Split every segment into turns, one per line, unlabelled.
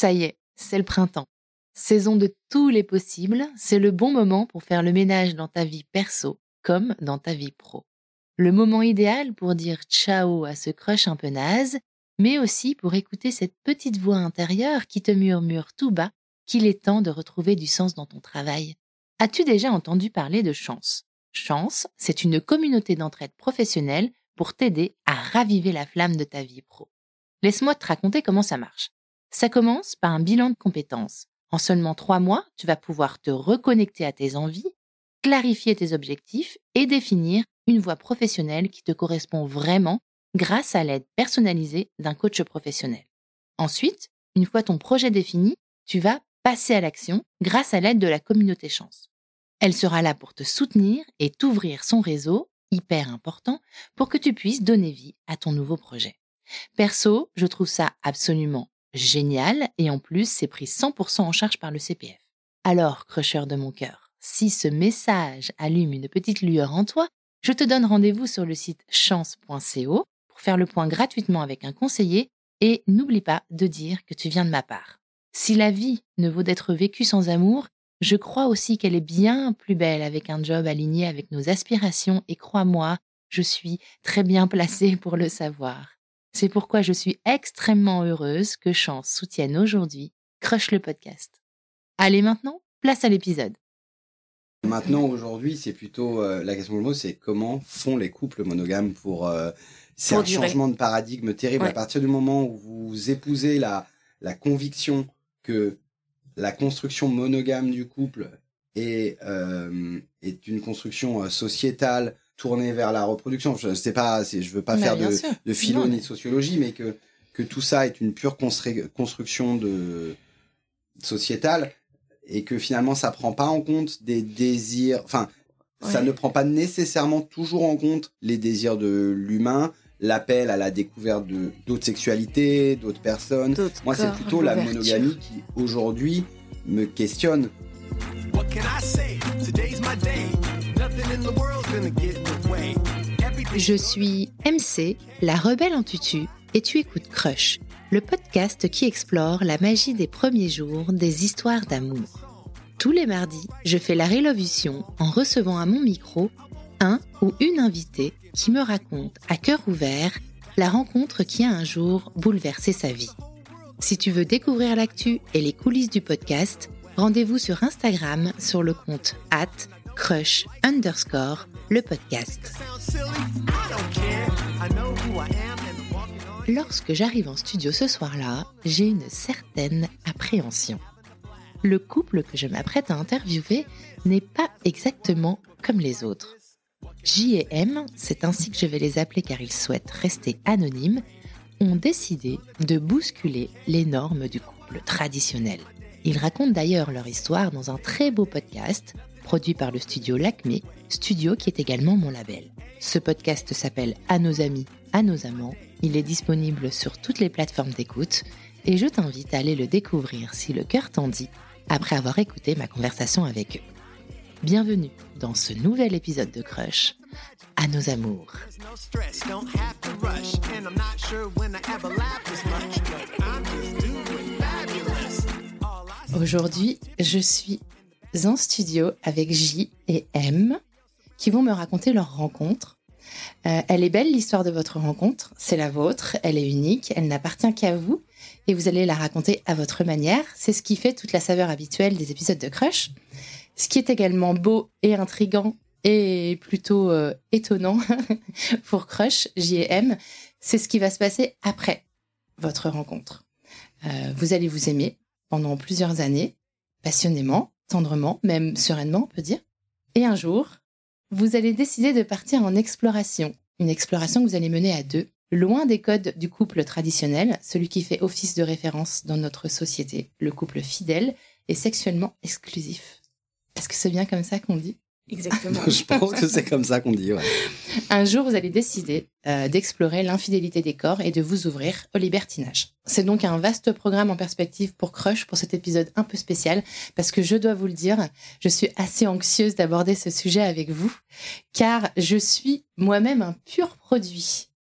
Ça y est, c'est le printemps. Saison de tous les possibles, c'est le bon moment pour faire le ménage dans ta vie perso comme dans ta vie pro. Le moment idéal pour dire ciao à ce crush un peu naze, mais aussi pour écouter cette petite voix intérieure qui te murmure tout bas qu'il est temps de retrouver du sens dans ton travail. As-tu déjà entendu parler de Chance ? Chance, c'est une communauté d'entraide professionnelle pour t'aider à raviver la flamme de ta vie pro. Laisse-moi te raconter comment ça marche. Ça commence par un bilan de compétences. En seulement 3 mois, tu vas pouvoir te reconnecter à tes envies, clarifier tes objectifs et définir une voie professionnelle qui te correspond vraiment grâce à l'aide personnalisée d'un coach professionnel. Ensuite, une fois ton projet défini, tu vas passer à l'action grâce à l'aide de la communauté Chance. Elle sera là pour te soutenir et t'ouvrir son réseau, hyper important, pour que tu puisses donner vie à ton nouveau projet. Perso, je trouve ça absolument génial et en plus, c'est pris 100% en charge par le CPF. Alors, crusher de mon cœur, si ce message allume une petite lueur en toi, je te donne rendez-vous sur le site chance.co pour faire le point gratuitement avec un conseiller et n'oublie pas de dire que tu viens de ma part. Si la vie ne vaut d'être vécue sans amour, je crois aussi qu'elle est bien plus belle avec un job aligné avec nos aspirations et crois-moi, je suis très bien placée pour le savoir. C'est pourquoi je suis extrêmement heureuse que Chance soutienne aujourd'hui Crush le podcast. Allez maintenant, place à l'épisode.
Maintenant, aujourd'hui, c'est plutôt la question du mot, c'est comment font les couples monogames c'est un changement de paradigme terrible. Ouais. À partir du moment où vous épousez la conviction que la construction monogame du couple est une construction sociétale tournée vers la reproduction. Je sais pas, je veux pas faire de philo ni de sociologie, mais que tout ça est une pure construction sociétale et que finalement ça prend pas en compte des désirs. Enfin, ça ne prend pas nécessairement toujours en compte les désirs de l'humain, l'appel à la découverte d'autres sexualités, d'autres personnes. Moi, c'est plutôt la monogamie qui aujourd'hui me questionne.
Je suis MC, la rebelle en tutu, et tu écoutes Crush, le podcast qui explore la magie des premiers jours des histoires d'amour. Tous les mardis, je fais la révolution en recevant à mon micro un ou une invitée qui me raconte à cœur ouvert la rencontre qui a un jour bouleversé sa vie. Si tu veux découvrir l'actu et les coulisses du podcast, rendez-vous sur Instagram sur le compte @crush_le podcast. Lorsque j'arrive en studio ce soir-là, j'ai une certaine appréhension. Le couple que je m'apprête à interviewer n'est pas exactement comme les autres. J et M, c'est ainsi que je vais les appeler car ils souhaitent rester anonymes, ont décidé de bousculer les normes du couple traditionnel. Ils racontent d'ailleurs leur histoire dans un très beau podcast produit par le studio Lakmé, studio qui est également mon label. Ce podcast s'appelle « À nos amis, à nos amants ». Il est disponible sur toutes les plateformes d'écoute et je t'invite à aller le découvrir si le cœur t'en dit après avoir écouté ma conversation avec eux. Bienvenue dans ce nouvel épisode de Crush, à nos amours. Aujourd'hui, je suis en studio avec J et M qui vont me raconter leur rencontre. Elle est belle l'histoire de votre rencontre, c'est la vôtre, elle est unique, elle n'appartient qu'à vous et vous allez la raconter à votre manière. C'est ce qui fait toute la saveur habituelle des épisodes de Crush. Ce qui est également beau et intriguant et plutôt étonnant pour Crush, J et M, c'est ce qui va se passer après votre rencontre. Vous allez vous aimer pendant plusieurs années, passionnément, tendrement, même sereinement, on peut dire. Et un jour, vous allez décider de partir en exploration. Une exploration que vous allez mener à deux, loin des codes du couple traditionnel, celui qui fait office de référence dans notre société, le couple fidèle et sexuellement exclusif. Est-ce que c'est bien comme ça qu'on dit ?
Exactement.
Je pense que c'est comme ça qu'on dit, ouais.
Un jour, vous allez décider d'explorer l'infidélité des corps et de vous ouvrir au libertinage. C'est donc un vaste programme en perspective pour Crush pour cet épisode un peu spécial, parce que je dois vous le dire, je suis assez anxieuse d'aborder ce sujet avec vous, car je suis moi-même un pur produit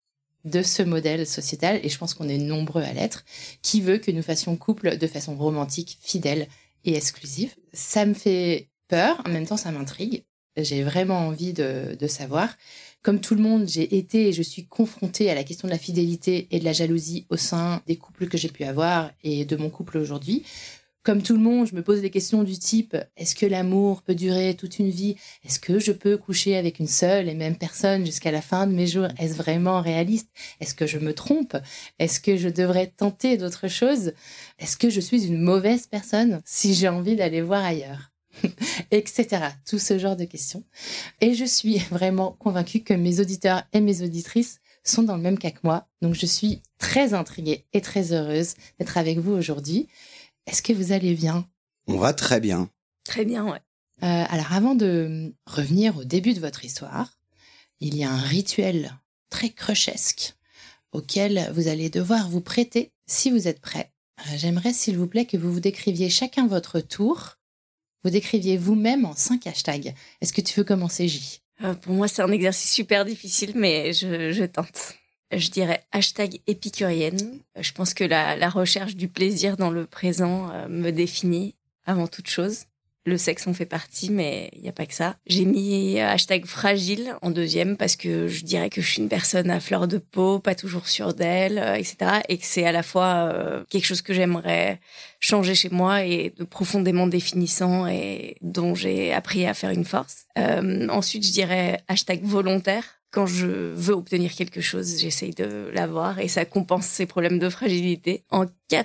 de ce modèle sociétal, et je pense qu'on est nombreux à l'être, qui veut que nous fassions couple de façon romantique, fidèle et exclusive. Ça me fait peur, en même temps ça m'intrigue. J'ai vraiment envie de savoir. Comme tout le monde, j'ai été et je suis confrontée à la question de la fidélité et de la jalousie au sein des couples que j'ai pu avoir et de mon couple aujourd'hui. Comme tout le monde, je me pose des questions du type « Est-ce que l'amour peut durer toute une vie ? Est-ce que je peux coucher avec une seule et même personne jusqu'à la fin de mes jours ? Est-ce vraiment réaliste ? Est-ce que je me trompe ? Est-ce que je devrais tenter d'autres choses ? Est-ce que je suis une mauvaise personne si j'ai envie d'aller voir ailleurs ?» etc. Tout ce genre de questions. Et je suis vraiment convaincue que mes auditeurs et mes auditrices sont dans le même cas que moi. Donc je suis très intriguée et très heureuse d'être avec vous aujourd'hui. Est-ce que vous allez bien ?
On va très bien.
Très bien, ouais.
Alors, avant de revenir au début de votre histoire, il y a un rituel très crushesque auquel vous allez devoir vous prêter si vous êtes prêts. J'aimerais, s'il vous plaît, que vous vous décriviez chacun votre tour. Vous décriviez vous-même en 5 hashtags. Est-ce que tu veux commencer, J ?
Pour moi, c'est un exercice super difficile, mais je tente. Je dirais hashtag épicurienne. Je pense que la recherche du plaisir dans le présent me définit avant toute chose. Le sexe en fait partie, mais il n'y a pas que ça. J'ai mis hashtag fragile en 2e parce que je dirais que je suis une personne à fleur de peau, pas toujours sûre d'elle, etc. Et que c'est à la fois quelque chose que j'aimerais changer chez moi et de profondément définissant et dont j'ai appris à faire une force. Ensuite, je dirais hashtag volontaire. Quand je veux obtenir quelque chose, j'essaye de l'avoir et ça compense ces problèmes de fragilité. En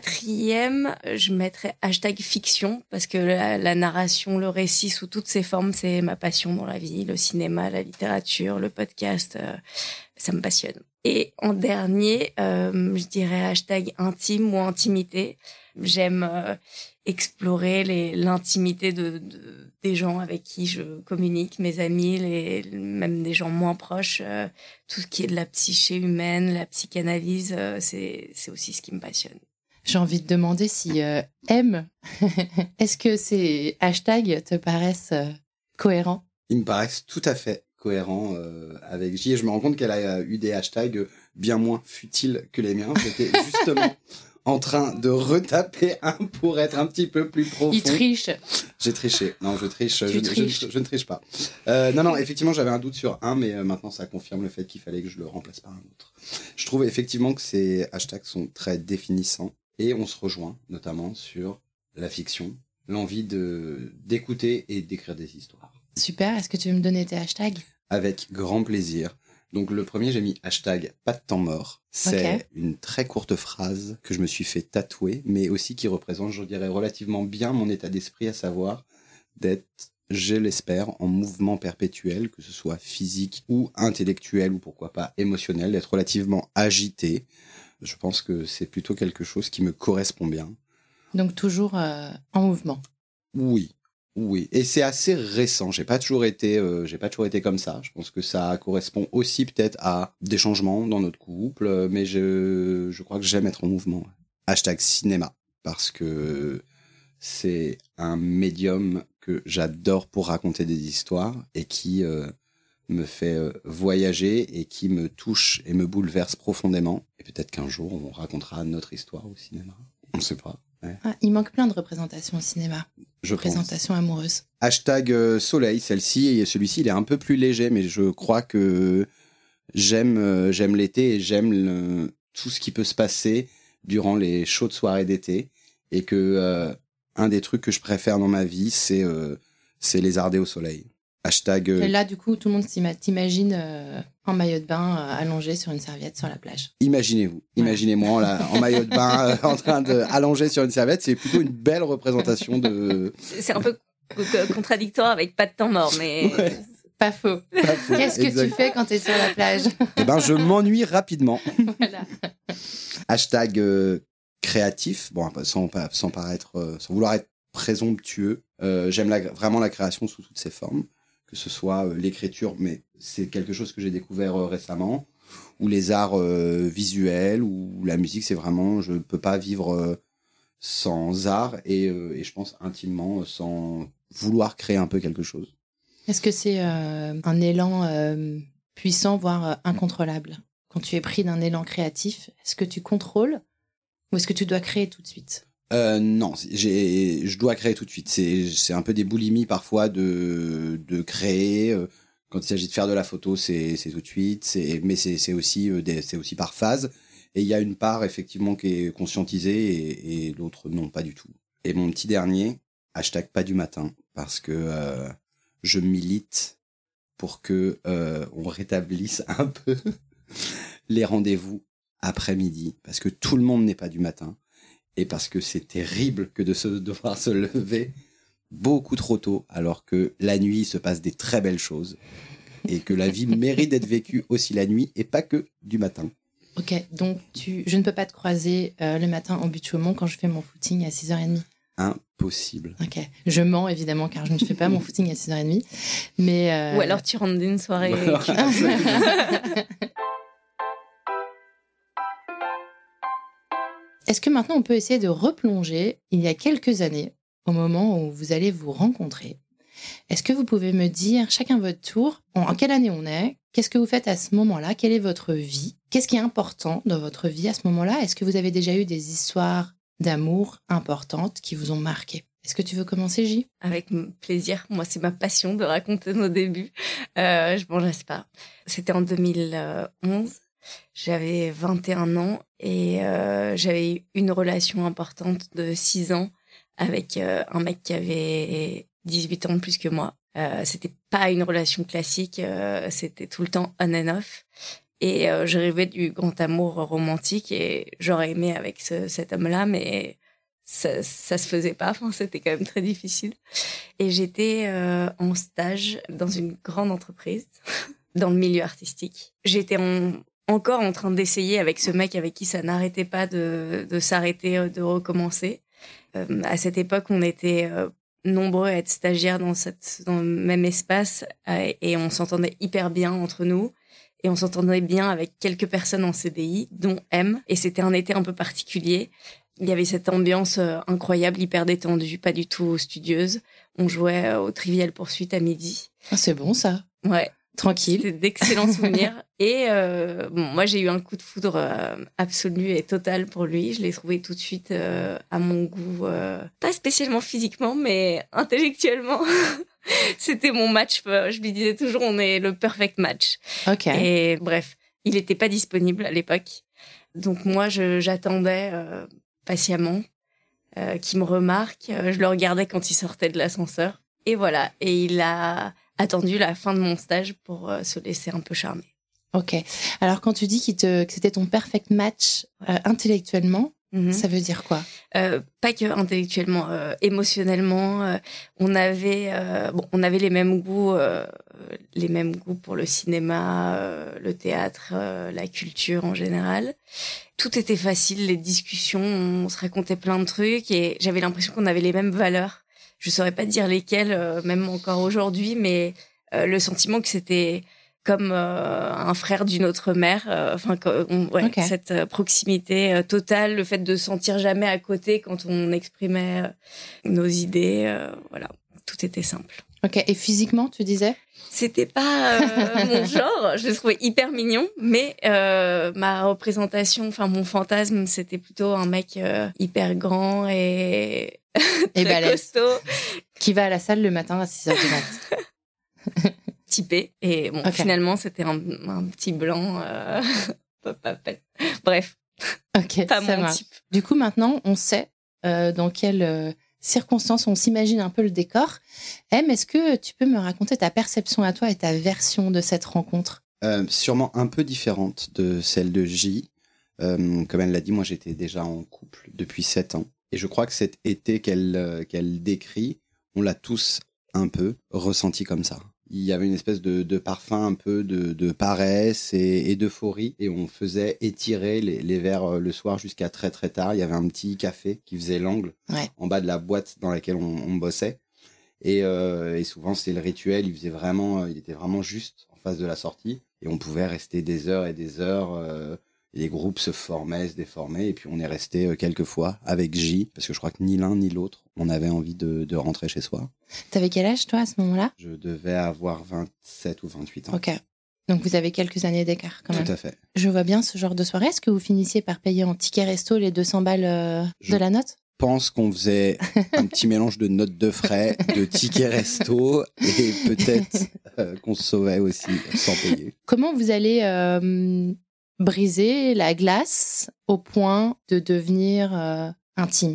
4e, je mettrais hashtag fiction parce que la narration, le récit sous toutes ses formes, c'est ma passion dans la vie. Le cinéma, la littérature, le podcast, ça me passionne. Et en dernier, je dirais hashtag intime ou intimité. J'aime explorer l'intimité des gens avec qui je communique, mes amis, même des gens moins proches. Tout ce qui est de la psyché humaine, la psychanalyse, c'est aussi ce qui me passionne.
J'ai envie de demander si M, est-ce que ces hashtags te paraissent cohérents ?
Ils me paraissent tout à fait cohérents avec J. Et je me rends compte qu'elle a eu des hashtags bien moins futiles que les miens. J'étais justement en train de retaper un pour être un petit peu plus profond.
Il triche.
J'ai triché. Non, je triche. Je ne triche pas. Non, effectivement, j'avais un doute sur un, mais maintenant, ça confirme le fait qu'il fallait que je le remplace par un autre. Je trouve effectivement que ces hashtags sont très définissants et on se rejoint notamment sur la fiction, l'envie d'écouter et d'écrire des histoires.
Super. Est-ce que tu veux me donner tes hashtags ?
Avec grand plaisir. Donc le premier, j'ai mis hashtag pas de temps mort. C'est une très courte phrase que je me suis fait tatouer, mais aussi qui représente, je dirais, relativement bien mon état d'esprit, à savoir d'être, je l'espère, en mouvement perpétuel, que ce soit physique ou intellectuel ou pourquoi pas émotionnel, d'être relativement agité. Je pense que c'est plutôt quelque chose qui me correspond bien.
Donc toujours en mouvement.
Oui, et c'est assez récent. J'ai pas toujours été comme ça. Je pense que ça correspond aussi peut-être à des changements dans notre couple, mais je crois que j'aime être en mouvement. Hashtag cinéma, parce que c'est un médium que j'adore pour raconter des histoires et qui me fait voyager et qui me touche et me bouleverse profondément. Et peut-être qu'un jour, on racontera notre histoire au cinéma. On ne sait pas. Ouais.
Ah, il manque plein de représentations au cinéma.
Je
Représentation amoureuse.
Hashtag soleil, celle-ci, et celui-ci, il est un peu plus léger, mais je crois que j'aime l'été et j'aime tout ce qui peut se passer durant les chaudes soirées d'été. Et que un des trucs que je préfère dans ma vie, c'est lézarder au soleil. Hashtag...
Et là, du coup, tout le monde t'imagine en maillot de bain allongé sur une serviette sur la plage.
Imaginez-moi en maillot de bain en train de allongé sur une serviette. C'est plutôt une belle représentation de...
C'est un peu contradictoire avec pas de temps mort, mais...
Ouais. Pas faux. Qu'est-ce que tu fais quand tu es sur la plage ?
Eh ben, je m'ennuie rapidement.
Voilà.
Hashtag créatif, bon, sans vouloir être présomptueux. J'aime vraiment la création sous toutes ses formes, que ce soit l'écriture, mais c'est quelque chose que j'ai découvert récemment, ou les arts visuels, ou la musique. C'est vraiment, je peux pas vivre sans art et je pense intimement sans vouloir créer un peu quelque chose.
Est-ce que c'est un élan puissant, voire incontrôlable quand tu es pris d'un élan créatif? Est-ce que tu contrôles ou est-ce que tu dois créer tout de suite?
Non, je dois créer tout de suite. C'est un peu des boulimies parfois de créer. Quand il s'agit de faire de la photo, c'est tout de suite. Mais c'est aussi par phase. Et il y a une part effectivement qui est conscientisée et l'autre non, pas du tout. Et mon petit dernier, #pas du matin, parce que je milite pour que on rétablisse un peu les rendez-vous après-midi, parce que tout le monde n'est pas du matin, et parce que c'est terrible que de devoir se lever beaucoup trop tôt, alors que la nuit il se passe des très belles choses, et que la vie mérite d'être vécue aussi la nuit, et pas que du matin.
Ok, donc je ne peux pas te croiser le matin en but Chaumont quand je fais mon footing à 6h30.
Impossible.
Ok, je mens évidemment car je ne fais pas mon footing à 6h30. Mais
Ou alors tu rentres d'une soirée.
Est-ce que maintenant on peut essayer de replonger il y a quelques années, au moment où vous allez vous rencontrer? Est-ce que vous pouvez me dire, chacun votre tour, en quelle année on est? Qu'est-ce que vous faites à ce moment-là? Quelle est votre vie? Qu'est-ce qui est important dans votre vie à ce moment-là? Est-ce que vous avez déjà eu des histoires d'amour importantes qui vous ont marqué? Est-ce que tu veux commencer, J?
Avec plaisir. Moi, c'est ma passion de raconter nos débuts. Je m'en lasse pas. C'était en 2011. J'avais 21 ans et j'avais eu une relation importante de 6 ans avec un mec qui avait 18 ans de plus que moi. C'était pas une relation classique, c'était tout le temps on and off. Et je rêvais du grand amour romantique et j'aurais aimé avec cet homme-là, mais ça se faisait pas. Enfin, c'était quand même très difficile. Et j'étais en stage dans une grande entreprise, dans le milieu artistique. J'étais encore en train d'essayer avec ce mec avec qui ça n'arrêtait pas de s'arrêter, de recommencer. À cette époque, on était nombreux à être stagiaires dans le même espace et on s'entendait hyper bien entre nous. Et on s'entendait bien avec quelques personnes en CDI, dont M. Et c'était un été un peu particulier. Il y avait cette ambiance incroyable, hyper détendue, pas du tout studieuse. On jouait au Trivial Poursuite à midi.
Ah, c'est bon, ça.
Ouais.
Tranquille.
C'était d'excellents souvenirs. Et moi, j'ai eu un coup de foudre absolu et total pour lui. Je l'ai trouvé tout de suite à mon goût. Pas spécialement physiquement, mais intellectuellement. C'était mon match. Je lui disais toujours, on est le perfect match.
Ok.
Et bref, il n'était pas disponible à l'époque. Donc moi, j'attendais patiemment qu'il me remarque. Je le regardais quand il sortait de l'ascenseur. Et voilà. Et il a attendu la fin de mon stage pour se laisser un peu charmer.
Ok. Alors, quand tu dis que c'était ton perfect match intellectuellement, ça veut dire quoi?
Pas que intellectuellement, émotionnellement. On avait les mêmes goûts pour le cinéma, le théâtre, la culture en général. Tout était facile, les discussions, on se racontait plein de trucs et j'avais l'impression qu'on avait les mêmes valeurs. Je saurais pas dire lesquelles, même encore aujourd'hui, mais le sentiment que c'était comme un frère d'une autre mère. Okay. Cette proximité totale, le fait de se sentir jamais à côté quand on exprimait nos idées. Voilà, tout était simple.
Ok, et physiquement, tu disais?
C'était pas mon genre, je le trouvais hyper mignon, mais ma représentation, enfin mon fantasme, c'était plutôt un mec hyper grand et très costaud.
Qui va à la salle le matin à 6h du mat'.
Typé. Et bon, finalement, c'était un petit blanc. Bref.
Ok,
pas
ça
mon
marche.
type.
Du coup, maintenant, on sait dans quelles circonstances on s'imagine un peu le décor. Est-ce que tu peux me raconter ta perception à toi et ta version de cette rencontre?
Sûrement un peu différente de celle de J. Comme elle l'a dit, moi, j'étais déjà en couple depuis 7 ans. Et je crois que cet été qu'elle décrit, on l'a tous un peu ressenti comme ça. Il y avait une espèce de parfum un peu de paresse et d'euphorie. Et on faisait étirer les verres le soir jusqu'à très très tard. Il y avait un petit café qui faisait l'angle en bas de la boîte dans laquelle on bossait. Et souvent, c'était le rituel. Il était vraiment juste en face de la sortie. Et on pouvait rester des heures et des heures. Et les groupes se formaient, se déformaient. Et puis on est resté quelques fois avec J. Parce que je crois que ni l'un ni l'autre, on avait envie de rentrer chez soi.
T'avais quel âge, toi, à ce moment-là?
Je devais avoir 27 ou 28 ans.
Ok. Donc vous avez quelques années d'écart quand même.
Tout à fait.
Je vois bien ce genre de soirée. Est-ce que vous finissiez par payer en ticket resto les 200 balles de la note ?
Je pense qu'on faisait un petit mélange de notes de frais, de tickets resto et peut-être qu'on se sauvait aussi sans payer.
Comment vous allez briser la glace au point de devenir intime ?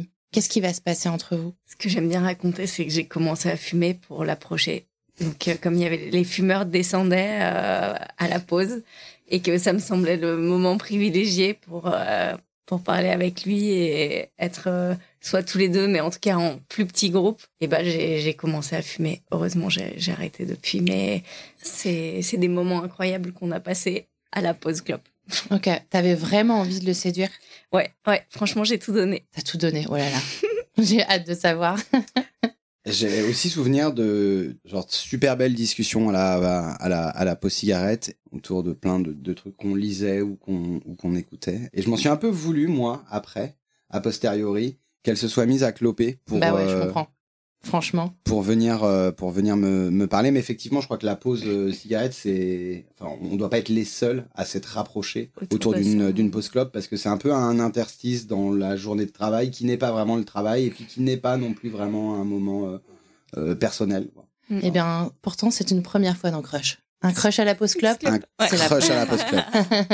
Qu'est-ce qui va se passer entre vous ?
Ce que j'aime bien raconter, c'est que j'ai commencé à fumer pour l'approcher. Donc, comme il y avait les fumeurs descendaient à la pause et que ça me semblait le moment privilégié pour parler avec lui et être soit tous les deux, mais en tout cas en plus petit groupe, et ben j'ai commencé à fumer. Heureusement, j'ai arrêté depuis, mais c'est des moments incroyables qu'on a passés à la pause clope.
Ok, t'avais vraiment envie de le séduire ?
Ouais, franchement, j'ai tout donné.
T'as tout donné, oh là là. J'ai hâte de savoir.
J'ai aussi souvenir de genre super belles discussions à la pause cigarette autour de plein de trucs qu'on lisait ou qu'on écoutait. Et je m'en suis un peu voulu, moi, après, a posteriori, qu'elle se soit mise à cloper pour...
Bah ouais, je comprends. Franchement.
Pour venir me parler. Mais effectivement, je crois que la pause cigarette, on doit pas être les seuls à s'être rapprochés autour d'une pause clope parce que c'est un peu un interstice dans la journée de travail qui n'est pas vraiment le travail et puis qui n'est pas non plus vraiment un moment personnel.
Eh bien, pourtant, c'est une première fois dans Crush. Un crush à la pause clope.
Crush à la pause clope.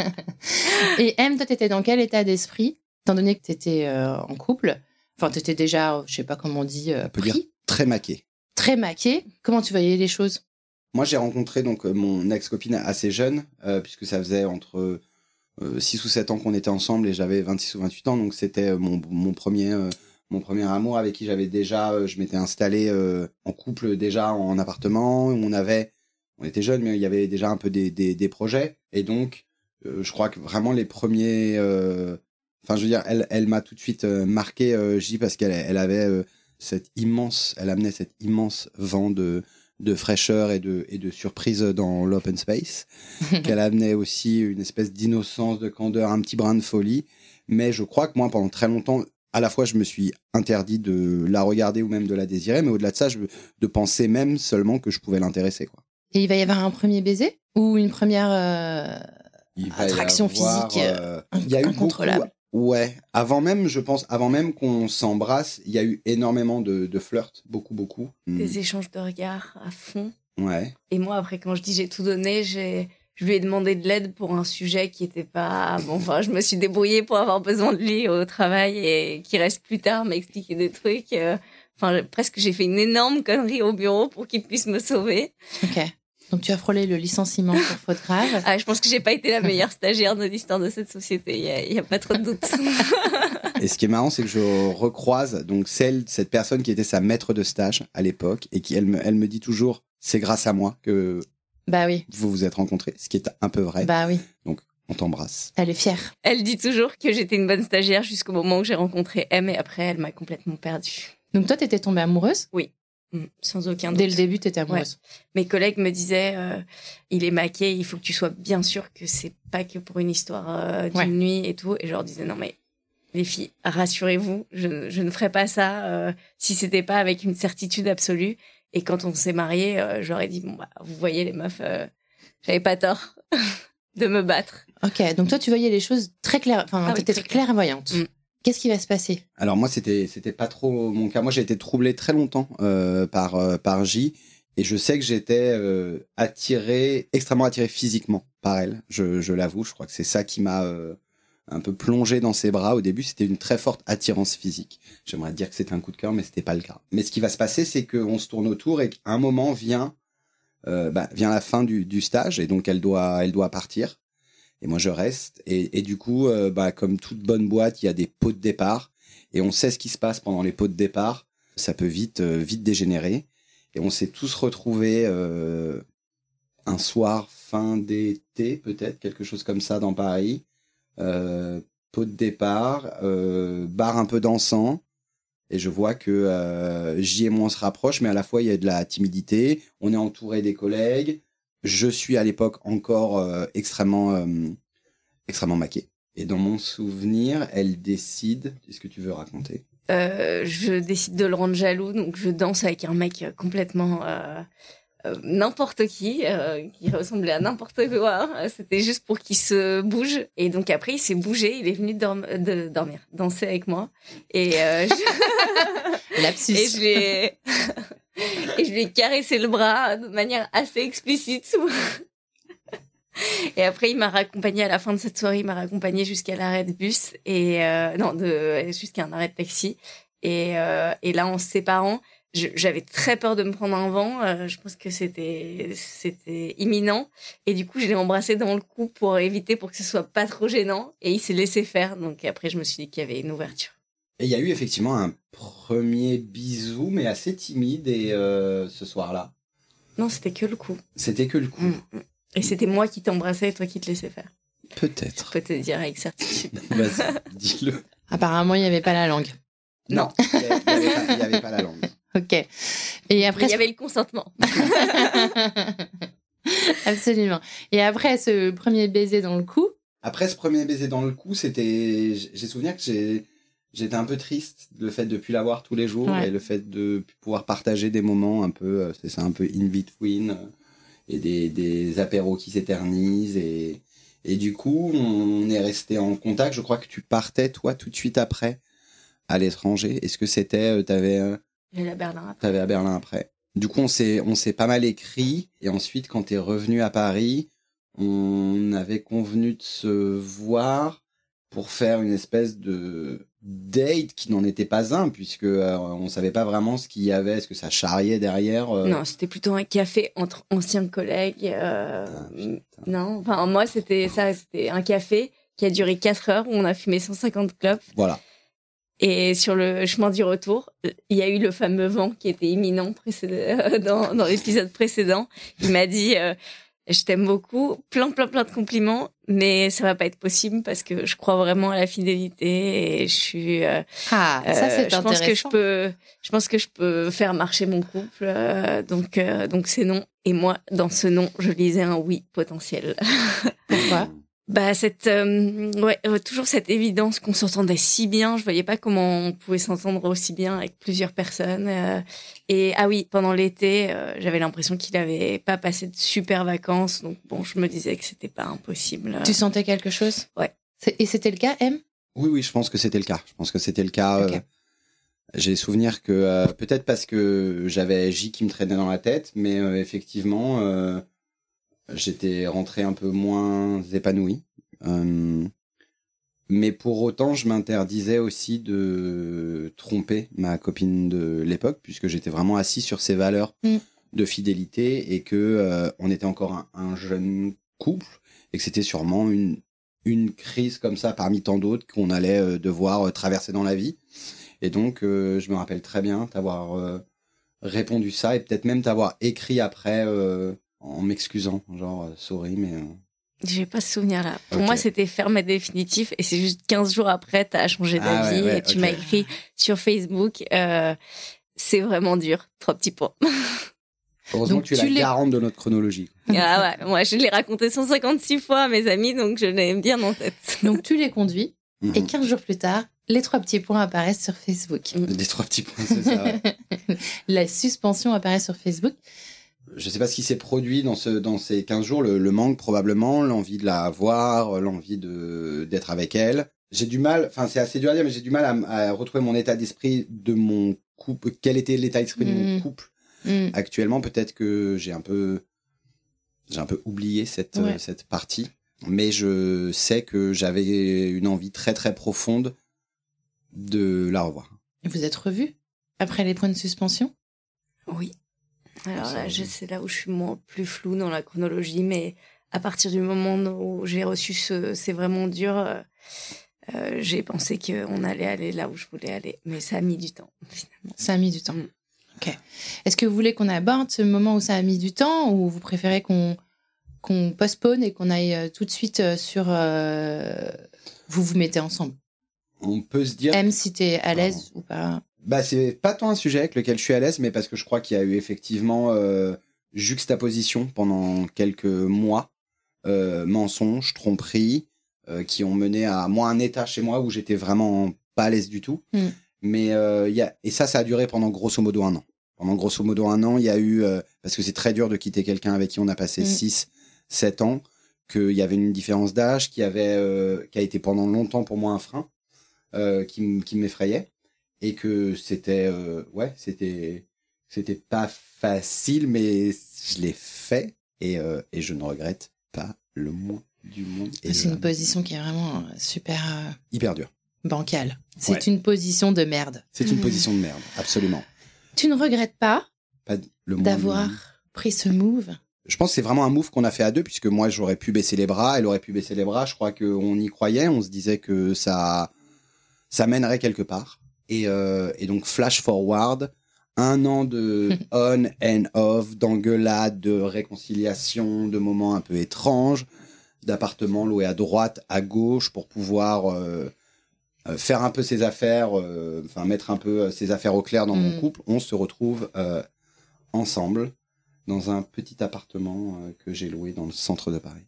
Et M, toi, t'étais dans quel état d'esprit, étant donné que t'étais en couple? Enfin, t'étais déjà, je sais pas comment on dit,
on peut dire très maqué.
Très maqué. Comment tu voyais les choses?
Moi, j'ai rencontré donc mon ex-copine assez jeune, puisque ça faisait entre 6 ou 7 ans qu'on était ensemble et j'avais 26 ou 28 ans. Donc, c'était mon premier amour avec qui j'avais déjà... je m'étais installé en couple déjà en appartement. On était jeunes, mais il y avait déjà un peu des projets. Et donc, je crois que vraiment les premiers... Enfin, je veux dire, elle m'a tout de suite marqué, J, parce qu'elle avait elle amenait cet immense vent de fraîcheur et de surprise dans l'open space, qu'elle amenait aussi une espèce d'innocence, de candeur, un petit brin de folie. Mais je crois que moi, pendant très longtemps, à la fois, je me suis interdit de la regarder ou même de la désirer, mais au-delà de ça, de penser même seulement que je pouvais l'intéresser, quoi.
Et il va y avoir un premier baiser ou une première attraction physique incontrôlable?
Ouais, avant même qu'on s'embrasse, il y a eu énormément de flirts, beaucoup.
Des échanges de regards à fond.
Ouais.
Et moi, après, quand je dis j'ai tout donné, je lui ai demandé de l'aide pour un sujet qui était pas... Bon, enfin, je me suis débrouillée pour avoir besoin de lui au travail et qui reste plus tard m'expliquer des trucs. Enfin, presque j'ai fait une énorme connerie au bureau pour qu'il puisse me sauver.
Ok. Donc, tu as frôlé le licenciement pour faute grave.
Ah, je pense que j'ai pas été la meilleure stagiaire de l'histoire de cette société. Il y a pas trop de doute.
Et ce qui est marrant, c'est que je recroise donc cette personne qui était sa maître de stage à l'époque et qui elle me dit toujours c'est grâce à moi que vous vous êtes rencontrés, ce qui est un peu vrai.
Bah oui.
Donc on t'embrasse.
Elle est fière.
Elle dit toujours que j'étais une bonne stagiaire jusqu'au moment où j'ai rencontré M et après elle m'a complètement perdue.
Donc toi t'étais tombée amoureuse?
Oui. Sans aucun doute.
Dès le début, t'étais amoureuse.
Ouais. Mes collègues me disaient, il est maqué, il faut que tu sois bien sûr que c'est pas que pour une histoire d'une nuit et tout. Et je leur disais, non mais les filles, rassurez-vous, je ne ferai pas ça si c'était pas avec une certitude absolue. Et quand on s'est mariés, j'aurais dit, bon bah vous voyez les meufs, j'avais pas tort de me battre.
Ok, donc toi tu voyais les choses très claires, enfin t'étais très clairvoyante. Qu'est-ce qui va se passer?
Alors moi, c'était pas trop mon cas. Moi, j'ai été troublé très longtemps par J, et je sais que j'étais extrêmement attiré physiquement par elle. Je l'avoue. Je crois que c'est ça qui m'a un peu plongé dans ses bras. Au début, c'était une très forte attirance physique. J'aimerais dire que c'était un coup de cœur, mais c'était pas le cas. Mais ce qui va se passer, c'est qu'on se tourne autour et qu'à un moment vient la fin du stage, et donc elle doit partir. Et moi, je reste. Et du coup, comme toute bonne boîte, il y a des pots de départ. Et on sait ce qui se passe pendant les pots de départ. Ça peut vite dégénérer. Et on s'est tous retrouvés un soir fin d'été, peut-être, quelque chose comme ça, dans Paris. Pot de départ, bar un peu dansant. Et je vois que J et moi, on se rapproche, mais à la fois, il y a de la timidité. On est entouré des collègues. Je suis à l'époque encore extrêmement maquée. Et dans mon souvenir, elle décide... Est-ce que tu veux raconter?
Je décide de le rendre jaloux, donc je danse avec un mec complètement n'importe qui ressemblait à n'importe quoi. C'était juste pour qu'il se bouge. Et donc après, il s'est bougé. Il est venu dormir, danser avec moi. Et
lapsus.
Et je lui ai caressé le bras de manière assez explicite. Et après, il m'a raccompagné à la fin de cette soirée. Il m'a raccompagné jusqu'à l'arrêt de bus jusqu'à un arrêt de taxi. Et là, en se séparant, j'avais très peur de me prendre un vent. Je pense que c'était imminent. Et du coup, je l'ai embrassé dans le cou pour que ce soit pas trop gênant. Et il s'est laissé faire. Donc après, je me suis dit qu'il y avait une ouverture.
Et il y a eu effectivement un premier bisou, mais assez timide, ce soir-là.
Non, c'était que le coup.
C'était que le coup.
Et c'était moi qui t'embrassais et toi qui te laissais faire.
Peut-être.
Je peux te dire avec certitude.
Vas-y, dis-le.
Apparemment, il n'y avait pas la langue.
Non, il n'y avait pas la langue.
Ok. Et après,
il y avait le consentement.
Absolument. Et après ce premier baiser dans le cou.
Après ce premier baiser dans le cou, j'ai souvenir que j'étais un peu triste, le fait de ne plus la voir tous les jours et le fait de pouvoir partager des moments un peu, c'est ça, un peu in between et des apéros qui s'éternisent et du coup, on est resté en contact. Je crois que tu partais, toi, tout de suite après, à l'étranger. Est-ce que c'était,
J'allais à Berlin après.
T'avais à Berlin après. Du coup, on s'est pas mal écrit. Et ensuite, quand t'es revenu à Paris, on avait convenu de se voir pour faire une espèce de date qui n'en était pas un, puisque on savait pas vraiment ce qu'il y avait, ce que ça charriait derrière.
Non, c'était plutôt un café entre anciens collègues. Non, enfin moi c'était un café qui a duré 4 heures où on a fumé 150 clopes.
Voilà.
Et sur le chemin du retour, il y a eu le fameux vent qui était imminent dans l'épisode précédent. Il m'a dit je t'aime beaucoup, plein de compliments, mais ça va pas être possible parce que je crois vraiment à la fidélité et je suis.
Ça c'est intéressant.
Je pense que je peux faire marcher mon couple, donc c'est non. Et moi, dans ce non, je lisais un oui potentiel.
Pourquoi?
Toujours cette évidence qu'on s'entendait si bien. Je voyais pas comment on pouvait s'entendre aussi bien avec plusieurs personnes. Et pendant l'été, j'avais l'impression qu'il avait pas passé de super vacances. Donc bon, je me disais que c'était pas impossible.
Tu sentais quelque chose?
Ouais.
Et c'était le cas, M?
Oui, je pense que c'était le cas.
Okay.
J'ai souvenir que peut-être parce que j'avais J qui me traînait dans la tête, mais effectivement. J'étais rentré un peu moins épanoui. Mais pour autant, je m'interdisais aussi de tromper ma copine de l'époque, puisque j'étais vraiment assis sur ses valeurs de fidélité et que on était encore un jeune couple et que c'était sûrement une crise comme ça parmi tant d'autres qu'on allait devoir traverser dans la vie. Et donc, je me rappelle très bien t'avoir répondu ça et peut-être même t'avoir écrit après... en m'excusant, genre sorry, mais...
J'ai pas ce souvenir-là. Pour moi, c'était ferme et définitif. Et c'est juste 15 jours après, t'as changé d'avis et tu m'as écrit sur Facebook. C'est vraiment dur. 3 petits points.
Heureusement que tu es la garante de notre chronologie.
Ah ouais, moi, je l'ai raconté 156 fois à mes amis, donc je l'ai bien en tête.
Donc, tu les conduis. Et 15 jours plus tard, les 3 petits points apparaissent sur Facebook.
Les 3 petits points, c'est ça, ouais.
La suspension apparaît sur Facebook.
Je sais pas ce qui s'est produit dans ces 15 jours, le manque probablement, l'envie de la voir, l'envie d'être avec elle. J'ai du mal, enfin c'est assez dur à dire, mais j'ai du mal à retrouver mon état d'esprit de mon couple. Quel était l'état d'esprit de mon couple actuellement? Peut-être que j'ai un peu oublié cette partie, mais je sais que j'avais une envie très très profonde de la revoir.
Et vous êtes revus après les points de suspension?
Oui. Alors là, c'est là où je suis plus floue dans la chronologie, mais à partir du moment où j'ai reçu c'est vraiment dur, j'ai pensé qu'on allait aller là où je voulais aller, mais ça a mis du temps, finalement.
Ça a mis du temps. Ok. Est-ce que vous voulez qu'on aborde ce moment où ça a mis du temps, ou vous préférez qu'on postpone et qu'on aille tout de suite sur... vous vous mettez ensemble?
On peut se dire...
Même si t'es à l'aise ou pas...
C'est pas tant un sujet avec lequel je suis à l'aise, mais parce que je crois qu'il y a eu effectivement juxtaposition pendant quelques mois, mensonges, tromperies, qui ont mené à moi un état chez moi où j'étais vraiment pas à l'aise du tout. Mais et ça a duré pendant grosso modo 1 an. pendant grosso modo 1 an, il y a eu, parce que c'est très dur de quitter quelqu'un avec qui on a passé 6-7 ans, qu'il y avait une différence d'âge qui a été pendant longtemps pour moi un frein, qui m'effrayait, et que c'était pas facile, mais je l'ai fait, et je ne regrette pas le moins du monde.
C'est une position qui est vraiment super...
hyper dure.
Bancale. C'est une position de merde.
C'est une position de merde, absolument.
Tu ne regrettes pas
le
d'avoir pris ce move?
Je pense que c'est vraiment un move qu'on a fait à deux, puisque moi, j'aurais pu baisser les bras, elle aurait pu baisser les bras. Je crois qu'on y croyait, on se disait que ça mènerait quelque part. Et donc, flash forward, 1 an de on and off, d'engueulades, de réconciliation, de moments un peu étranges, d'appartements loués à droite, à gauche, pour pouvoir faire un peu ses affaires, mettre un peu ses affaires au clair dans mon couple. On se retrouve ensemble dans un petit appartement que j'ai loué dans le centre de Paris.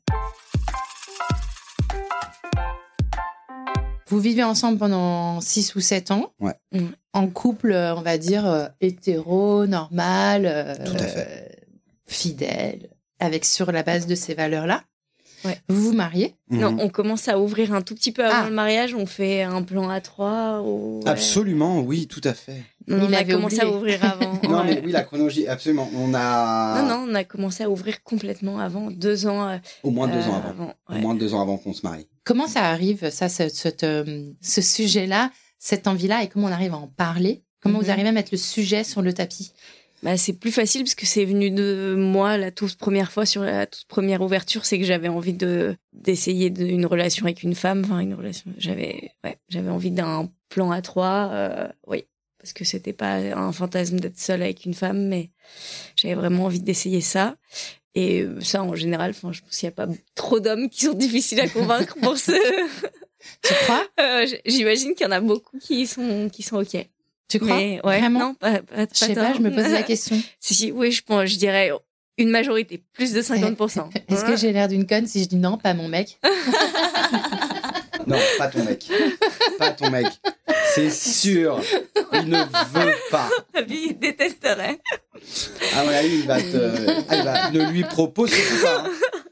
Vous vivez ensemble pendant 6 ou 7 ans.
Ouais.
En couple, on va dire, hétéro, normal,
tout à fait.
Fidèle, sur la base de ces valeurs-là.
Ouais.
Vous vous mariez?
Non, on commence à ouvrir un tout petit peu avant le mariage. On fait un plan à 3.
Absolument, oui, tout à fait.
On a commencé à ouvrir avant.
Non, mais oui, la chronologie, absolument. On a
commencé à ouvrir complètement avant, 2 ans.
Au moins 2 ans avant.
Ouais.
Au moins 2 ans avant qu'on se marie.
Comment ça arrive, ça, ce sujet-là, cette envie-là, et comment on arrive à en parler? Comment vous arrivez à mettre le sujet sur le tapis?
C'est plus facile parce que c'est venu de moi la toute première fois, sur la toute première ouverture, c'est que j'avais envie d'essayer une relation avec une femme, j'avais envie d'un plan à 3, oui, parce que c'était pas un fantasme d'être seule avec une femme, mais j'avais vraiment envie d'essayer ça. Et ça, en général, je pense qu'il n'y a pas trop d'hommes qui sont difficiles à convaincre pour ce...
Tu crois?
J'imagine qu'il y en a beaucoup qui sont OK.
Tu crois?
Ouais,
vraiment?
Non, pas
je sais pas, je me pose la question.
Oui, je dirais une majorité, plus de 50%.
Est-ce que j'ai l'air d'une conne si je dis non, pas mon mec?
Non, pas ton mec. Pas ton mec. C'est sûr. Il ne veut pas.
Il détesterait.
Ah ouais, il ne lui propose surtout pas.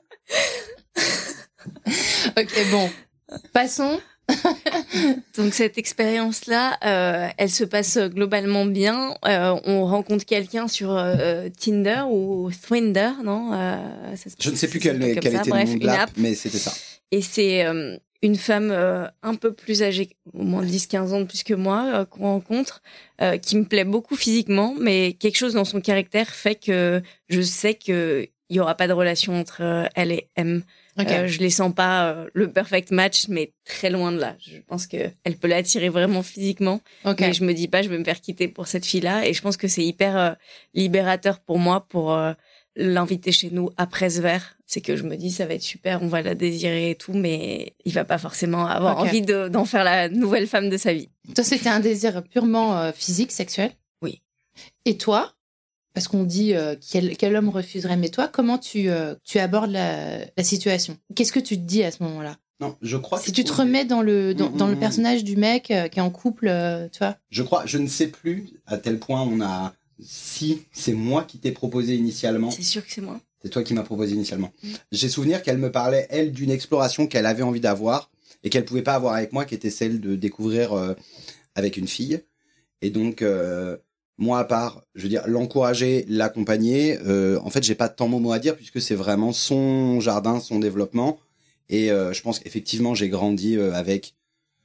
Ok, bon. Passons.
Donc cette expérience-là, elle se passe globalement bien. On rencontre quelqu'un sur Tinder ou Thrinder, non?
Je ne sais plus quel était le nom de l'app, mais c'était ça.
Et c'est une femme un peu plus âgée, au moins 10-15 ans de plus que moi, qu'on rencontre, qui me plaît beaucoup physiquement, mais quelque chose dans son caractère fait que je sais qu'il n'y aura pas de relation entre elle et M. Okay. Je les sens pas le perfect match, mais très loin de là. Je pense qu'elle peut l'attirer vraiment physiquement. Okay. Mais je me dis pas, je vais me faire quitter pour cette fille-là. Et je pense que c'est hyper libérateur pour moi pour l'inviter chez nous après ce verre. C'est que je me dis, ça va être super, on va la désirer et tout, mais il va pas forcément avoir envie d'en faire la nouvelle femme de sa vie.
Toi, c'était un désir purement physique, sexuel?
Oui.
Et toi? Parce qu'on dit quel homme refuserait, mais toi, comment tu abordes la situation? Qu'est-ce que tu te dis à ce moment-là?
Non, je crois
si tu te remets dans le personnage du mec qui est en couple, tu vois?
Je ne sais plus à tel point si c'est moi qui t'ai proposé initialement.
C'est sûr que c'est moi.
C'est toi qui m'as proposé initialement. J'ai souvenir qu'elle me parlait, elle, d'une exploration qu'elle avait envie d'avoir et qu'elle pouvait pas avoir avec moi, qui était celle de découvrir avec une fille. Et donc... moi, à part, je veux dire, l'encourager, l'accompagner, en fait, j'ai pas tant de mots à dire puisque c'est vraiment son jardin, son développement. Et je pense qu'effectivement, j'ai grandi avec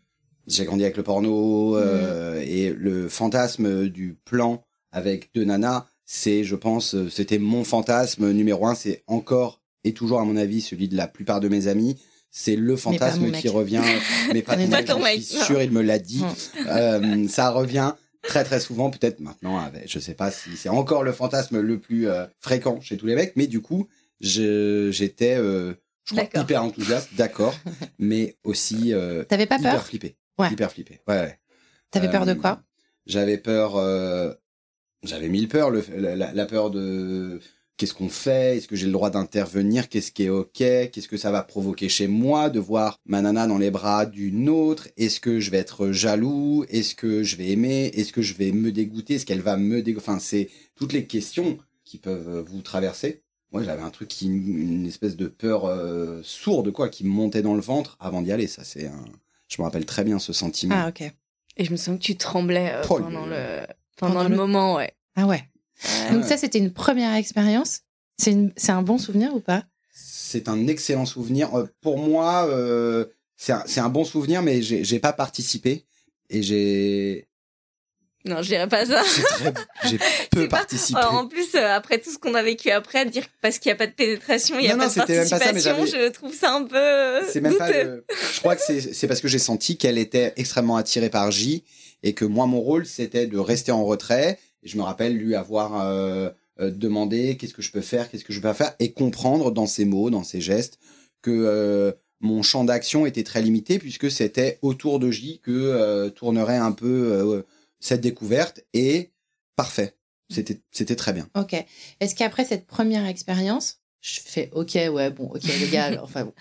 le porno et le fantasme du plan avec 2 nanas. Je pense, c'était mon fantasme numéro 1. C'est encore et toujours, à mon avis, celui de la plupart de mes amis. C'est le fantasme qui revient. Mais pas ton mec, je suis sûr, il me l'a dit. Ça revient très très souvent, peut-être maintenant, je sais pas si c'est encore le fantasme le plus fréquent chez tous les mecs, mais du coup, j'étais, je crois, hyper enthousiaste, d'accord, mais aussi
t'avais pas
hyper
peur?
Flippé.
Ouais.
Hyper flippé, ouais.
T'avais peur de quoi?
J'avais peur, j'avais 1000 peurs, la peur de qu'est-ce qu'on fait? Est-ce que j'ai le droit d'intervenir? Qu'est-ce qui est OK? Qu'est-ce que ça va provoquer chez moi de voir ma nana dans les bras d'une autre? Est-ce que je vais être jaloux? Est-ce que je vais aimer? Est-ce que je vais me dégoûter? Est-ce qu'elle va me dégoûter? Enfin, c'est toutes les questions qui peuvent vous traverser. Moi, j'avais un truc une espèce de peur sourde, quoi, qui me montait dans le ventre avant d'y aller. Ça, je me rappelle très bien ce sentiment.
Ah, ok.
Et je me sens que tu tremblais pendant le moment, ouais.
Ah ouais. Donc ça, c'était une première expérience. C'est un bon souvenir ou pas?
C'est un excellent souvenir. Pour moi, c'est un bon souvenir, mais j'ai pas participé. Et j'ai...
Non, je dirais pas ça.
J'ai peu participé.
En plus, après tout ce qu'on a vécu après, dire parce qu'il n'y a pas de pénétration, il n'y a pas de participation, je trouve ça un peu
c'est même pas Je crois que c'est parce que j'ai senti qu'elle était extrêmement attirée par J et que moi, mon rôle, c'était de rester en retrait. Et je me rappelle lui avoir demandé qu'est-ce que je peux faire, qu'est-ce que je peux pas faire, et comprendre dans ses mots, dans ses gestes, que mon champ d'action était très limité puisque c'était autour de J que tournerait un peu cette découverte, et parfait. C'était très bien.
Ok. Est-ce qu'après cette première expérience, je fais ok, les gars, enfin bon.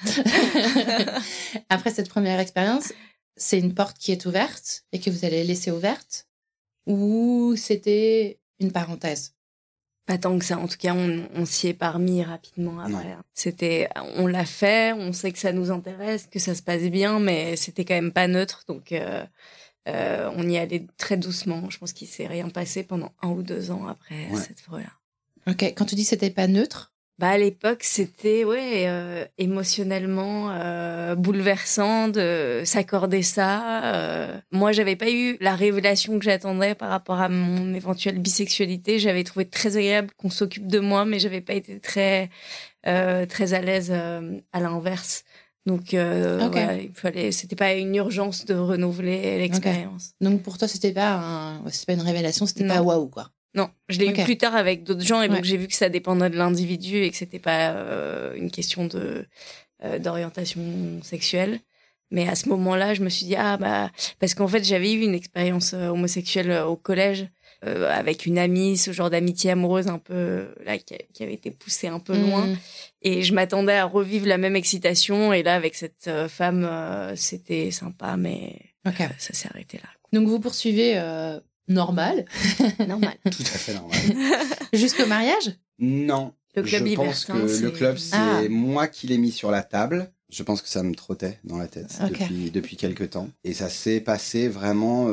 Après cette première expérience, c'est une porte qui est ouverte et que vous allez laisser ouverte, ou c'était une parenthèse?
Pas tant que ça. En tout cas, on s'y est parmi rapidement après. Non. On l'a fait, on sait que ça nous intéresse, que ça se passe bien, mais c'était quand même pas neutre, donc on y allait très doucement. Je pense qu'il s'est rien passé pendant 1 ou 2 ans après cette fois-là.
Ok. Quand tu dis que c'était pas neutre,
à l'époque, c'était émotionnellement bouleversant de s'accorder ça. Moi, j'avais pas eu la révélation que j'attendais par rapport à mon éventuelle bisexualité. J'avais trouvé très agréable qu'on s'occupe de moi, mais j'avais pas été très à l'aise à l'inverse. Donc, c'était pas une urgence de renouveler l'expérience.
Okay. Donc pour toi, c'était pas une révélation, c'était pas waouh, quoi.
Non, je l'ai eu plus tard avec d'autres gens, et donc j'ai vu que ça dépendait de l'individu et que c'était pas une question d'orientation sexuelle. Mais à ce moment-là, je me suis dit parce qu'en fait j'avais eu une expérience homosexuelle au collège avec une amie, ce genre d'amitié amoureuse un peu là qui avait été poussée un peu loin, et je m'attendais à revivre la même excitation, et là avec cette femme c'était sympa, mais ça s'est arrêté là.
Donc vous poursuivez normal.
Normal.
Tout à fait normal.
Jusqu'au mariage?
Non.
Le club
je pense que le club, c'est moi qui l'ai mis sur la table. Je pense que ça me trottait dans la tête depuis quelques temps. Et ça s'est passé vraiment,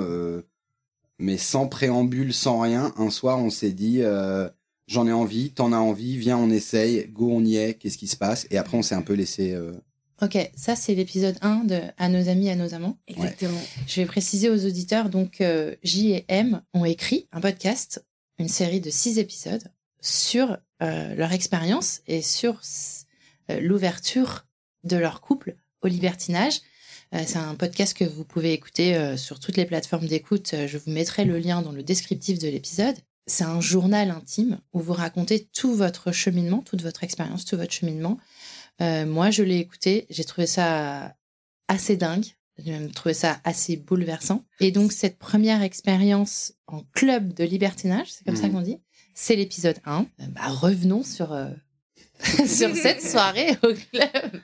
mais sans préambule, sans rien. Un soir, on s'est dit, j'en ai envie, t'en as envie, viens, on essaye, go, on y est, qu'est-ce qui se passe? Et après, on s'est un peu laissé...
Ok, ça c'est l'épisode 1 de À nos amis, à nos amants.
Exactement.
Je vais préciser aux auditeurs, donc J et M ont écrit un podcast, une série de 6 épisodes sur leur expérience et sur l'ouverture de leur couple au libertinage. C'est un podcast que vous pouvez écouter sur toutes les plateformes d'écoute. Je vous mettrai le lien dans le descriptif de l'épisode. C'est un journal intime où vous racontez tout votre cheminement, toute votre expérience, tout votre cheminement. Moi, je l'ai écouté, j'ai trouvé ça assez dingue, j'ai même trouvé ça assez bouleversant. Et donc, cette première expérience en club de libertinage, c'est comme ça qu'on dit, c'est l'épisode 1. Revenons sur cette soirée au club.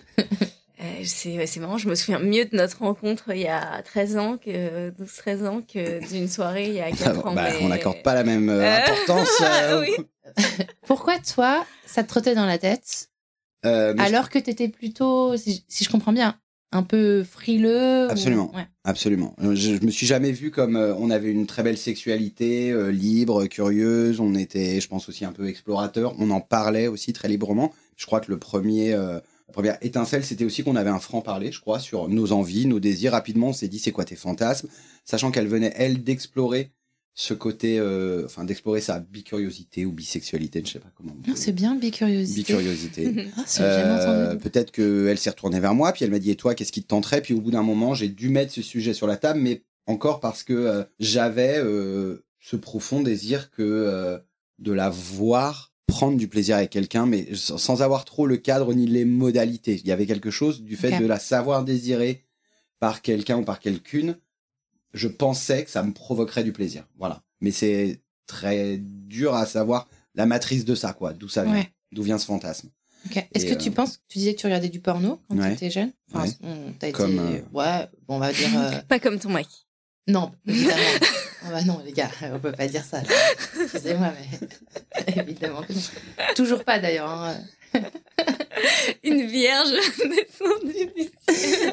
C'est marrant, je me souviens mieux de notre rencontre il y a 13 ans que 12-13 ans que d'une soirée il y a 4 ans.
On n'accorde pas la même importance.
Oui.
Pourquoi toi, ça te trottait dans la tête alors que tu étais plutôt, si je comprends bien, un peu frileux?
Absolument, absolument. Je me suis jamais vu comme... on avait une très belle sexualité, libre, curieuse. On était, je pense, aussi un peu explorateur. On en parlait aussi très librement. Je crois que la première étincelle, c'était aussi qu'on avait un franc-parler, je crois, sur nos envies, nos désirs. Rapidement, on s'est dit, c'est quoi tes fantasmes? Sachant qu'elle venait, elle, d'explorer ce côté, d'explorer sa bicuriosité ou bisexualité, je sais pas comment.
Non, c'est bien, bicuriosité.
Bicuriosité.
C'est jamais entendu.
Peut-être qu'elle s'est retournée vers moi, puis elle m'a dit, et toi, qu'est-ce qui te tenterait? Puis au bout d'un moment, j'ai dû mettre ce sujet sur la table, mais encore parce que j'avais ce profond désir que de la voir prendre du plaisir avec quelqu'un, mais sans avoir trop le cadre ni les modalités. Il y avait quelque chose du fait de la savoir désirer par quelqu'un ou par quelqu'une. Je pensais que ça me provoquerait du plaisir. Voilà. Mais c'est très dur à savoir la matrice de ça, quoi. D'où ça vient, d'où vient ce fantasme.
Okay. Est-ce que tu penses, tu disais que tu regardais du porno quand tu étais jeune? Enfin, t'as été, on va dire.
Pas comme ton mec.
Non, évidemment. Oh bah non, les gars, on peut pas dire ça. Là. Excusez-moi, mais évidemment que non. Toujours pas d'ailleurs. Hein.
Une vierge descendue du ciel.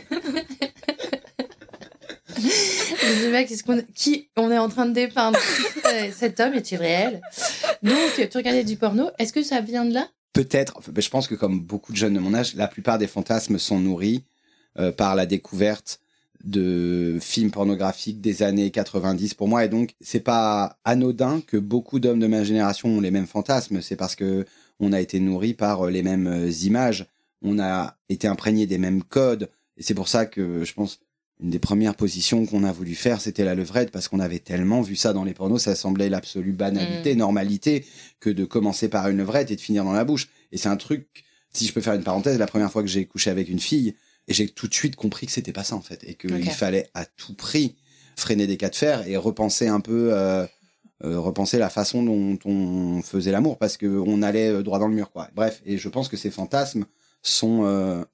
Je dis, mec, qui on est en train de dépeindre? Cet homme est-il réel? Donc, tu regardais du porno. Est-ce que ça vient de là?
Peut-être. Je pense que comme beaucoup de jeunes de mon âge, la plupart des fantasmes sont nourris par la découverte de films pornographiques des années 90 pour moi. Et donc, c'est pas anodin que beaucoup d'hommes de ma génération ont les mêmes fantasmes. C'est parce que on a été nourris par les mêmes images. On a été imprégné des mêmes codes. Et c'est pour ça que je pense une des premières positions qu'on a voulu faire, c'était la levrette, parce qu'on avait tellement vu ça dans les pornos, ça semblait l'absolue banalité, normalité, que de commencer par une levrette et de finir dans la bouche. Et c'est un truc, si je peux faire une parenthèse, la première fois que j'ai couché avec une fille, et j'ai tout de suite compris que c'était pas ça, en fait, et qu'il fallait à tout prix freiner des cas de fer et repenser un peu, repenser la façon dont on faisait l'amour, parce que on allait droit dans le mur, quoi. Bref, et je pense que ces fantasmes sont,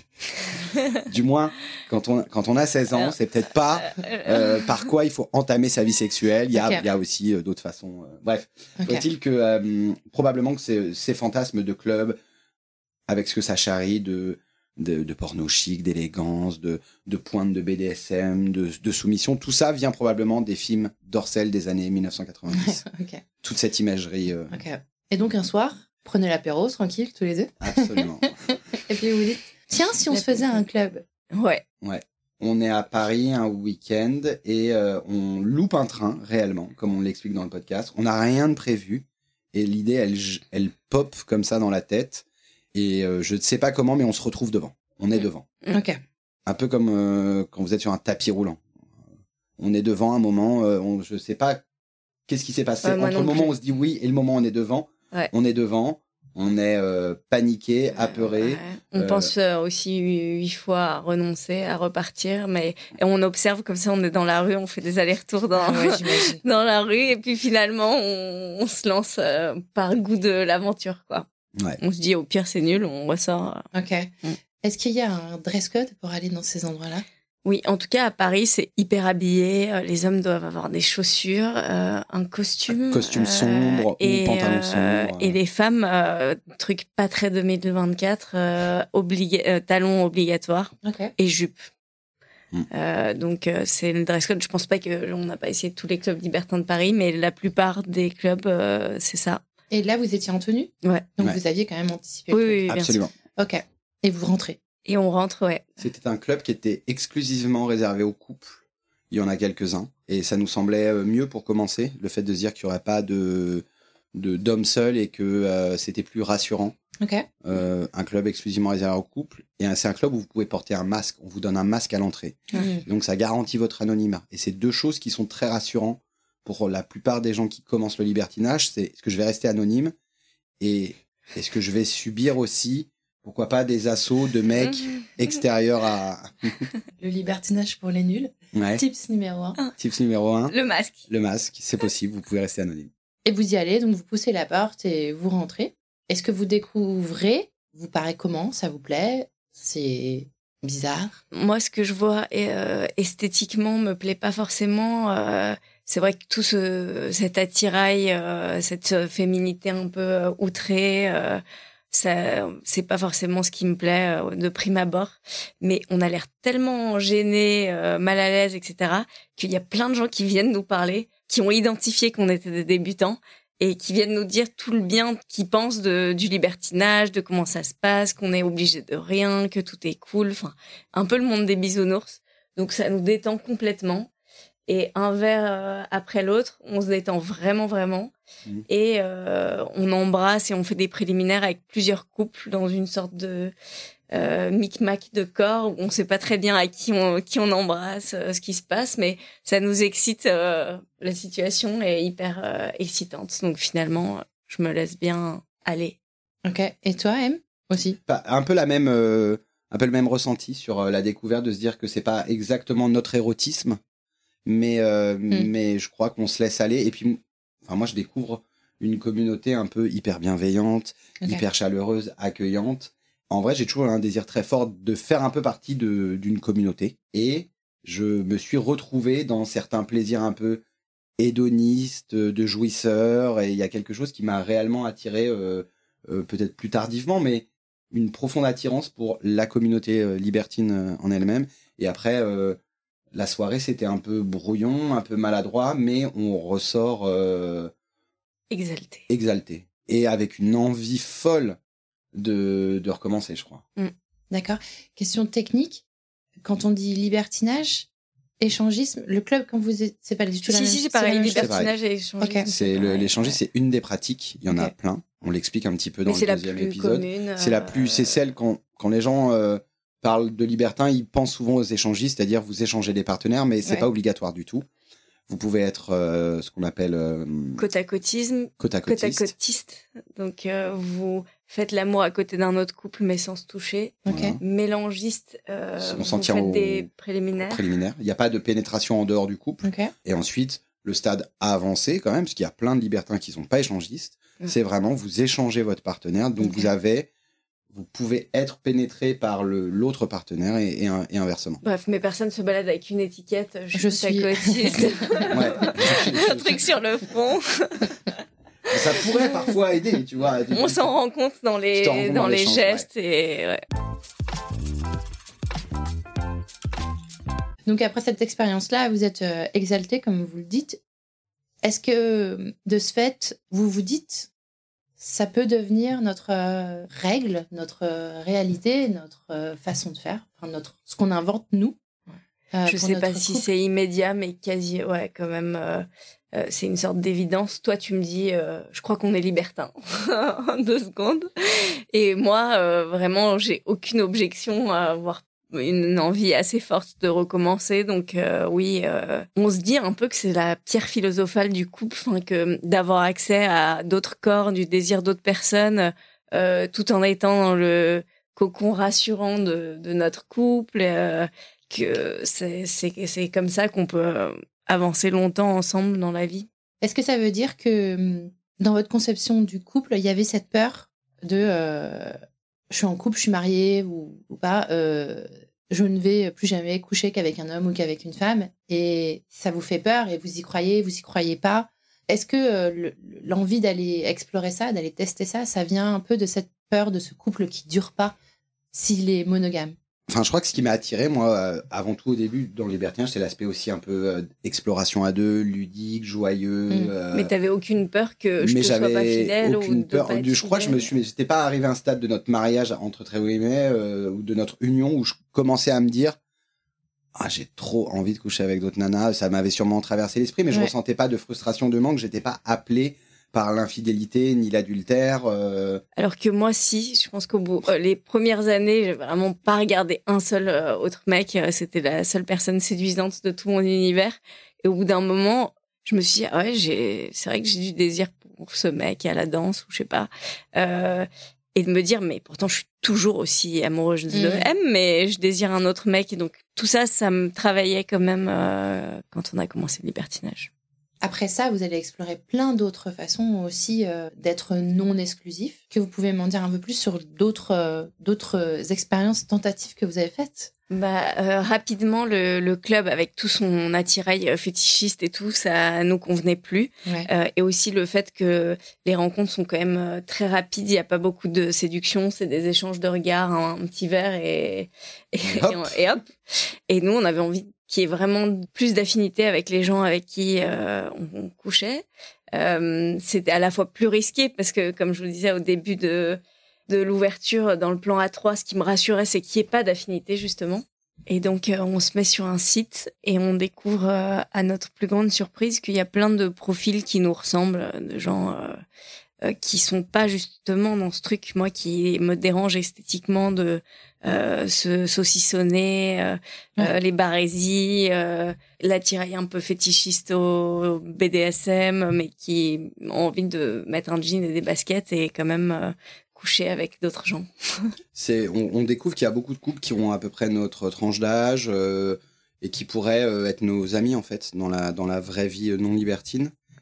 du moins, quand on a 16 ans, c'est peut-être pas par quoi il faut entamer sa vie sexuelle. Il y a aussi d'autres façons. Bref, faut-il que probablement que ces fantasmes de club, avec ce que ça charrie de porno chic, d'élégance, de pointe de BDSM, de soumission, tout ça vient probablement des films d'Orcel des années 1990. Toute cette imagerie.
Et donc un soir, prenez l'apéro, tranquille, tous les deux.
Absolument.
Et puis vous dites, tiens, si on se faisait un club.
Ouais.
On est à Paris un week-end et on loupe un train, réellement, comme on l'explique dans le podcast. On n'a rien de prévu et l'idée, elle pop comme ça dans la tête. Et je ne sais pas comment, mais on se retrouve devant. On est devant. Un peu comme quand vous êtes sur un tapis roulant. On est devant un moment, je ne sais pas qu'est-ce qui s'est passé. Entre le moment où on se dit oui et le moment où on est devant, on est devant. On est paniqué, apeuré.
On pense aussi 8 fois à renoncer, à repartir, mais on observe comme ça, on est dans la rue, on fait des allers-retours dans la rue, et puis finalement, on se lance par goût de l'aventure, quoi. On se dit, au pire, c'est nul, on ressort.
Est-ce qu'il y a un dress code pour aller dans ces endroits-là?
Oui, en tout cas, à Paris, c'est hyper habillé. Les hommes doivent avoir des chaussures, un costume.
Costume sombre ou pantalon sombre.
Et les femmes, truc pas très 2024, talons obligatoires et jupe. Donc, c'est le dress code. Je pense pas on n'a pas essayé tous les clubs libertins de Paris, mais la plupart des clubs, c'est ça.
Et là, vous étiez en tenue? Donc, vous aviez quand même anticipé.
Oui,
absolument.
Ok. Et vous rentrez?
Et on rentre,
C'était un club qui était exclusivement réservé aux couples. Il y en a quelques-uns. Et ça nous semblait mieux pour commencer. Le fait de se dire qu'il n'y aurait pas d'hommes seuls et que c'était plus rassurant. Un club exclusivement réservé aux couples. Et c'est un club où vous pouvez porter un masque. On vous donne un masque à l'entrée. Donc ça garantit votre anonymat. Et c'est deux choses qui sont très rassurantes pour la plupart des gens qui commencent le libertinage. C'est est-ce que je vais rester anonyme et est-ce que je vais subir aussi, pourquoi pas, des assauts de mecs extérieurs à...
Le libertinage pour les nuls. Tips numéro 1.
Tips numéro 1.
Le masque.
Le masque, c'est possible, vous pouvez rester anonyme.
Et vous y allez, donc vous poussez la porte et vous rentrez. Est-ce que vous découvrez? Vous paraît comment? Ça vous plaît? C'est bizarre?
Moi, ce que je vois esthétiquement me plaît pas forcément. C'est vrai que tout cet attirail, cette féminité un peu outrée... ça, c'est pas forcément ce qui me plaît de prime abord, mais on a l'air tellement gênés, mal à l'aise, etc., qu'il y a plein de gens qui viennent nous parler, qui ont identifié qu'on était des débutants et qui viennent nous dire tout le bien qu'ils pensent du libertinage, de comment ça se passe, qu'on est obligé de rien, que tout est cool, enfin, un peu le monde des bisounours. Donc ça nous détend complètement. Et un verre après l'autre, on se détend vraiment, vraiment. Et on embrasse et on fait des préliminaires avec plusieurs couples dans une sorte de micmac de corps où on sait pas très bien à qui on embrasse, ce qui se passe, mais ça nous excite. La situation est hyper excitante. Donc finalement, je me laisse bien aller.
Ok. Et toi, M aussi?
Un peu le même ressenti sur la découverte, de se dire que c'est pas exactement notre érotisme. Mais je crois qu'on se laisse aller. Et puis, moi, je découvre une communauté un peu hyper bienveillante, hyper chaleureuse, accueillante. En vrai, j'ai toujours un désir très fort de faire un peu partie d'une communauté. Et je me suis retrouvé dans certains plaisirs un peu hédonistes, de jouisseurs. Et il y a quelque chose qui m'a réellement attiré, peut-être plus tardivement, mais une profonde attirance pour la communauté libertine en elle-même. Et après, la soirée, c'était un peu brouillon, un peu maladroit, mais on ressort exalté. Et avec une envie folle de recommencer, je crois.
D'accord. Question technique. Quand on dit libertinage, échangisme, le club, quand vous êtes... c'est pas du tout la même chose.
Si, c'est pareil, libertinage et échangisme.
L'échangisme, c'est une des pratiques. Il y en a plein. On l'explique un petit peu dans le deuxième épisode. C'est celle quand les gens parlent de libertin, ils pensent souvent aux échangistes, c'est-à-dire vous échangez des partenaires, mais c'est pas obligatoire du tout. Vous pouvez être ce qu'on appelle
côte-à-côtiste. Donc vous faites l'amour à côté d'un autre couple mais sans se toucher. Mélangiste, vous faites des préliminaires.
Il n'y a pas de pénétration en dehors du couple. Et ensuite, le stade avancé quand même, parce qu'il y a plein de libertins qui ne sont pas échangistes, c'est vraiment vous échangez votre partenaire. Donc vous pouvez être pénétré par l'autre partenaire et inversement.
Bref, mais personne se balade avec une étiquette. Je suis côtiste. Un truc sur le front.
Ça pourrait parfois aider, tu vois.
On s'en rend compte dans les gestes et.
Donc après cette expérience-là, vous êtes exalté, comme vous le dites. Est-ce que de ce fait, vous vous dites, ça peut devenir notre règle, notre réalité, notre façon de faire, enfin ce qu'on invente nous.
Je sais pas si c'est immédiat, mais quasi, quand même. C'est une sorte d'évidence. Toi, tu me dis, je crois qu'on est libertin en 2 secondes. Et moi, vraiment, j'ai aucune objection à avoir une envie assez forte de recommencer. Donc oui, on se dit un peu que c'est la pierre philosophale du couple, que d'avoir accès à d'autres corps, du désir d'autres personnes, tout en étant dans le cocon rassurant de notre couple, que c'est comme ça qu'on peut avancer longtemps ensemble dans la vie.
Est-ce que ça veut dire que dans votre conception du couple, il y avait cette peur de je suis en couple, je suis mariée ou pas, je ne vais plus jamais coucher qu'avec un homme ou qu'avec une femme, et ça vous fait peur et vous y croyez pas. Est-ce que l'envie d'aller explorer ça, d'aller tester ça, ça vient un peu de cette peur de ce couple qui dure pas s'il est monogame?
Enfin, je crois que ce qui m'a attiré, moi, avant tout au début, dans le libertinage, c'est l'aspect aussi un peu exploration à deux, ludique, joyeux.
Mais t'avais aucune peur que je te sois pas fidèle
aucune peur. Je crois que j'étais pas arrivé à un stade de notre mariage, entre très guillemets, ou de notre union, où je commençais à me dire, j'ai trop envie de coucher avec d'autres nanas. Ça m'avait sûrement traversé l'esprit, mais je ressentais pas de frustration, de manque. J'étais pas appelé par l'infidélité ni l'adultère.
Alors que moi, si, je pense qu'au bout, les premières années, j'ai vraiment pas regardé un seul autre mec. C'était la seule personne séduisante de tout mon univers. Et au bout d'un moment, je me suis dit, c'est vrai que j'ai du désir pour ce mec à la danse ou je sais pas. Et de me dire, mais pourtant, je suis toujours aussi amoureuse de M, mais je désire un autre mec. Et donc, tout ça, ça me travaillait quand même quand on a commencé le libertinage.
Après ça, vous allez explorer plein d'autres façons aussi d'être non exclusif. Que vous pouvez m'en dire un peu plus sur d'autres expériences tentatives que vous avez faites?
Rapidement, le club avec tout son attirail fétichiste et tout, ça nous convenait plus. Et aussi le fait que les rencontres sont quand même très rapides. Il n'y a pas beaucoup de séduction, c'est des échanges de regards, un petit verre et hop. Et nous, on avait envie qu'il y ait vraiment plus d'affinité avec les gens avec qui on couchait. C'était à la fois plus risqué parce que, comme je vous le disais au début de l'ouverture dans le plan A3, ce qui me rassurait, c'est qu'il n'y ait pas d'affinité, justement. Et donc, on se met sur un site et on découvre, à notre plus grande surprise, qu'il y a plein de profils qui nous ressemblent, de gens qui sont pas justement dans ce truc, moi, qui me dérange esthétiquement de se saucissonner, les barésies, l'attirail un peu fétichiste au BDSM, mais qui ont envie de mettre un jean et des baskets et quand même coucher avec d'autres gens.
On découvre qu'il y a beaucoup de couples qui ont à peu près notre tranche d'âge et qui pourraient être nos amis en fait dans la vraie vie non libertine.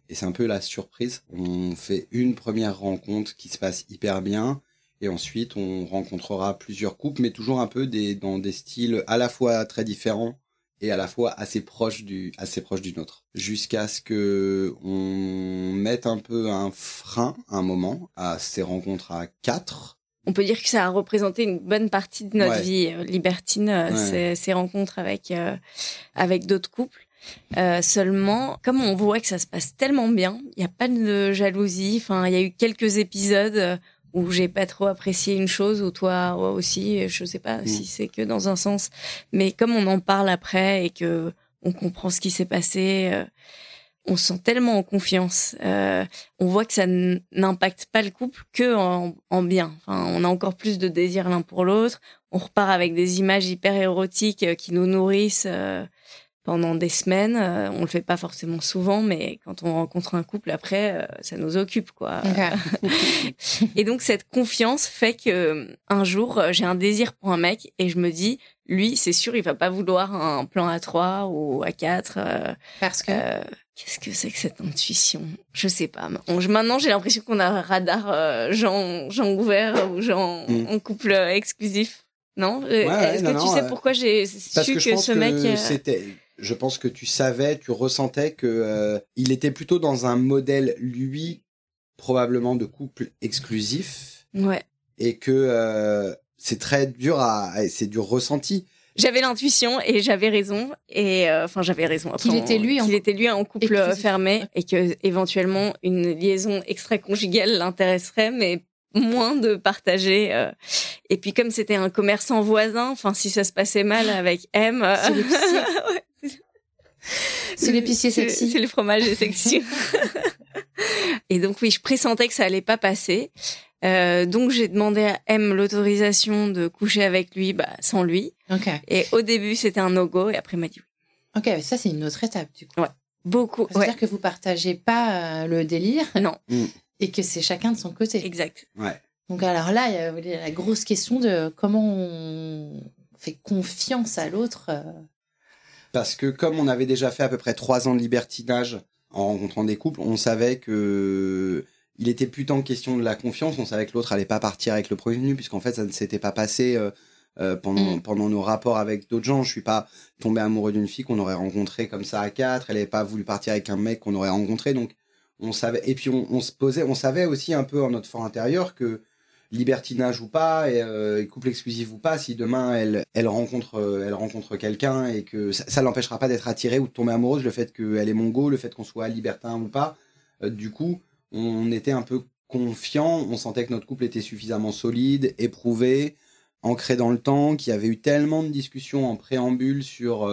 et c'est un peu la surprise. On fait une première rencontre qui se passe hyper bien, et ensuite on rencontrera plusieurs couples, mais toujours un peu dans des styles à la fois très différents et à la fois assez proches du nôtre, jusqu'à ce que on mette un peu un frein à un moment à ces rencontres à 4.
On peut dire que ça a représenté une bonne partie de notre vie libertine, ces rencontres avec d'autres couples. Seulement, comme on voit que ça se passe tellement bien, il n'y a pas de jalousie. Enfin, il y a eu quelques épisodes où j'ai pas trop apprécié une chose, ou toi aussi, je sais pas si c'est que dans un sens. Mais comme on en parle après et que on comprend ce qui s'est passé, on se sent tellement en confiance. On voit que ça n'impacte pas le couple que en bien. Enfin, on a encore plus de désir l'un pour l'autre. On repart avec des images hyper érotiques qui nous nourrissent pendant des semaines. On le fait pas forcément souvent, mais quand on rencontre un couple après, ça nous occupe, quoi. Okay. Et donc cette confiance fait que un jour j'ai un désir pour un mec et je me dis, lui, c'est sûr, il va pas vouloir un plan à 3 ou à 4.
Parce que
qu'est-ce que c'est que cette intuition? Je sais pas. Maintenant, j'ai l'impression qu'on a un radar gens ouverts ou gens en couple exclusif. Non? Est-ce que tu sais pourquoi j'ai su que ce mec...
Je pense que tu savais, tu ressentais que il était plutôt dans un modèle, lui, probablement de couple exclusif.
Ouais.
Et que c'est très dur c'est du ressenti.
J'avais l'intuition et j'avais raison. Et j'avais raison. Après,
qu'il était lui
en couple exclusif. Fermé et que éventuellement une liaison extra-conjugale l'intéresserait, mais moins de partager. Et puis comme c'était un commerçant voisin, enfin si ça se passait mal avec M,
c'est l'épicier. Ouais. C'est l'épicier sexy.
C'est le fromage sexy. Et donc oui, je pressentais que ça allait pas passer. Donc j'ai demandé à M l'autorisation de coucher avec lui, sans lui.
Okay.
Et au début c'était un no-go et après il m'a dit oui.
Ok, ça c'est une autre étape du coup.
Ouais, beaucoup.
C'est-à-dire que vous partagez pas le délire.
Non.
Et que c'est chacun de son côté.
Exact.
Ouais.
Donc alors là, il y a la grosse question de comment on fait confiance à l'autre.
Parce que comme on avait déjà fait à peu près 3 ans de libertinage en rencontrant des couples, on savait que il était plus tant question de la confiance. On savait que l'autre allait pas partir avec le premier venu, puisqu'en fait ça ne s'était pas passé pendant nos rapports avec d'autres gens. Je suis pas tombé amoureux d'une fille qu'on aurait rencontrée comme ça à 4. Elle n'avait pas voulu partir avec un mec qu'on aurait rencontré, donc on savait. Et puis on savait aussi un peu en notre fort intérieur que libertinage ou pas, et couple exclusif ou pas, si demain elle rencontre quelqu'un et que ça l'empêchera pas d'être attirée ou de tomber amoureuse, le fait qu'elle est mongo, le fait qu'on soit libertin ou pas, du coup on était un peu confiant, on sentait que notre couple était suffisamment solide, éprouvé, ancré dans le temps, qu'il y avait eu tellement de discussions en préambule sur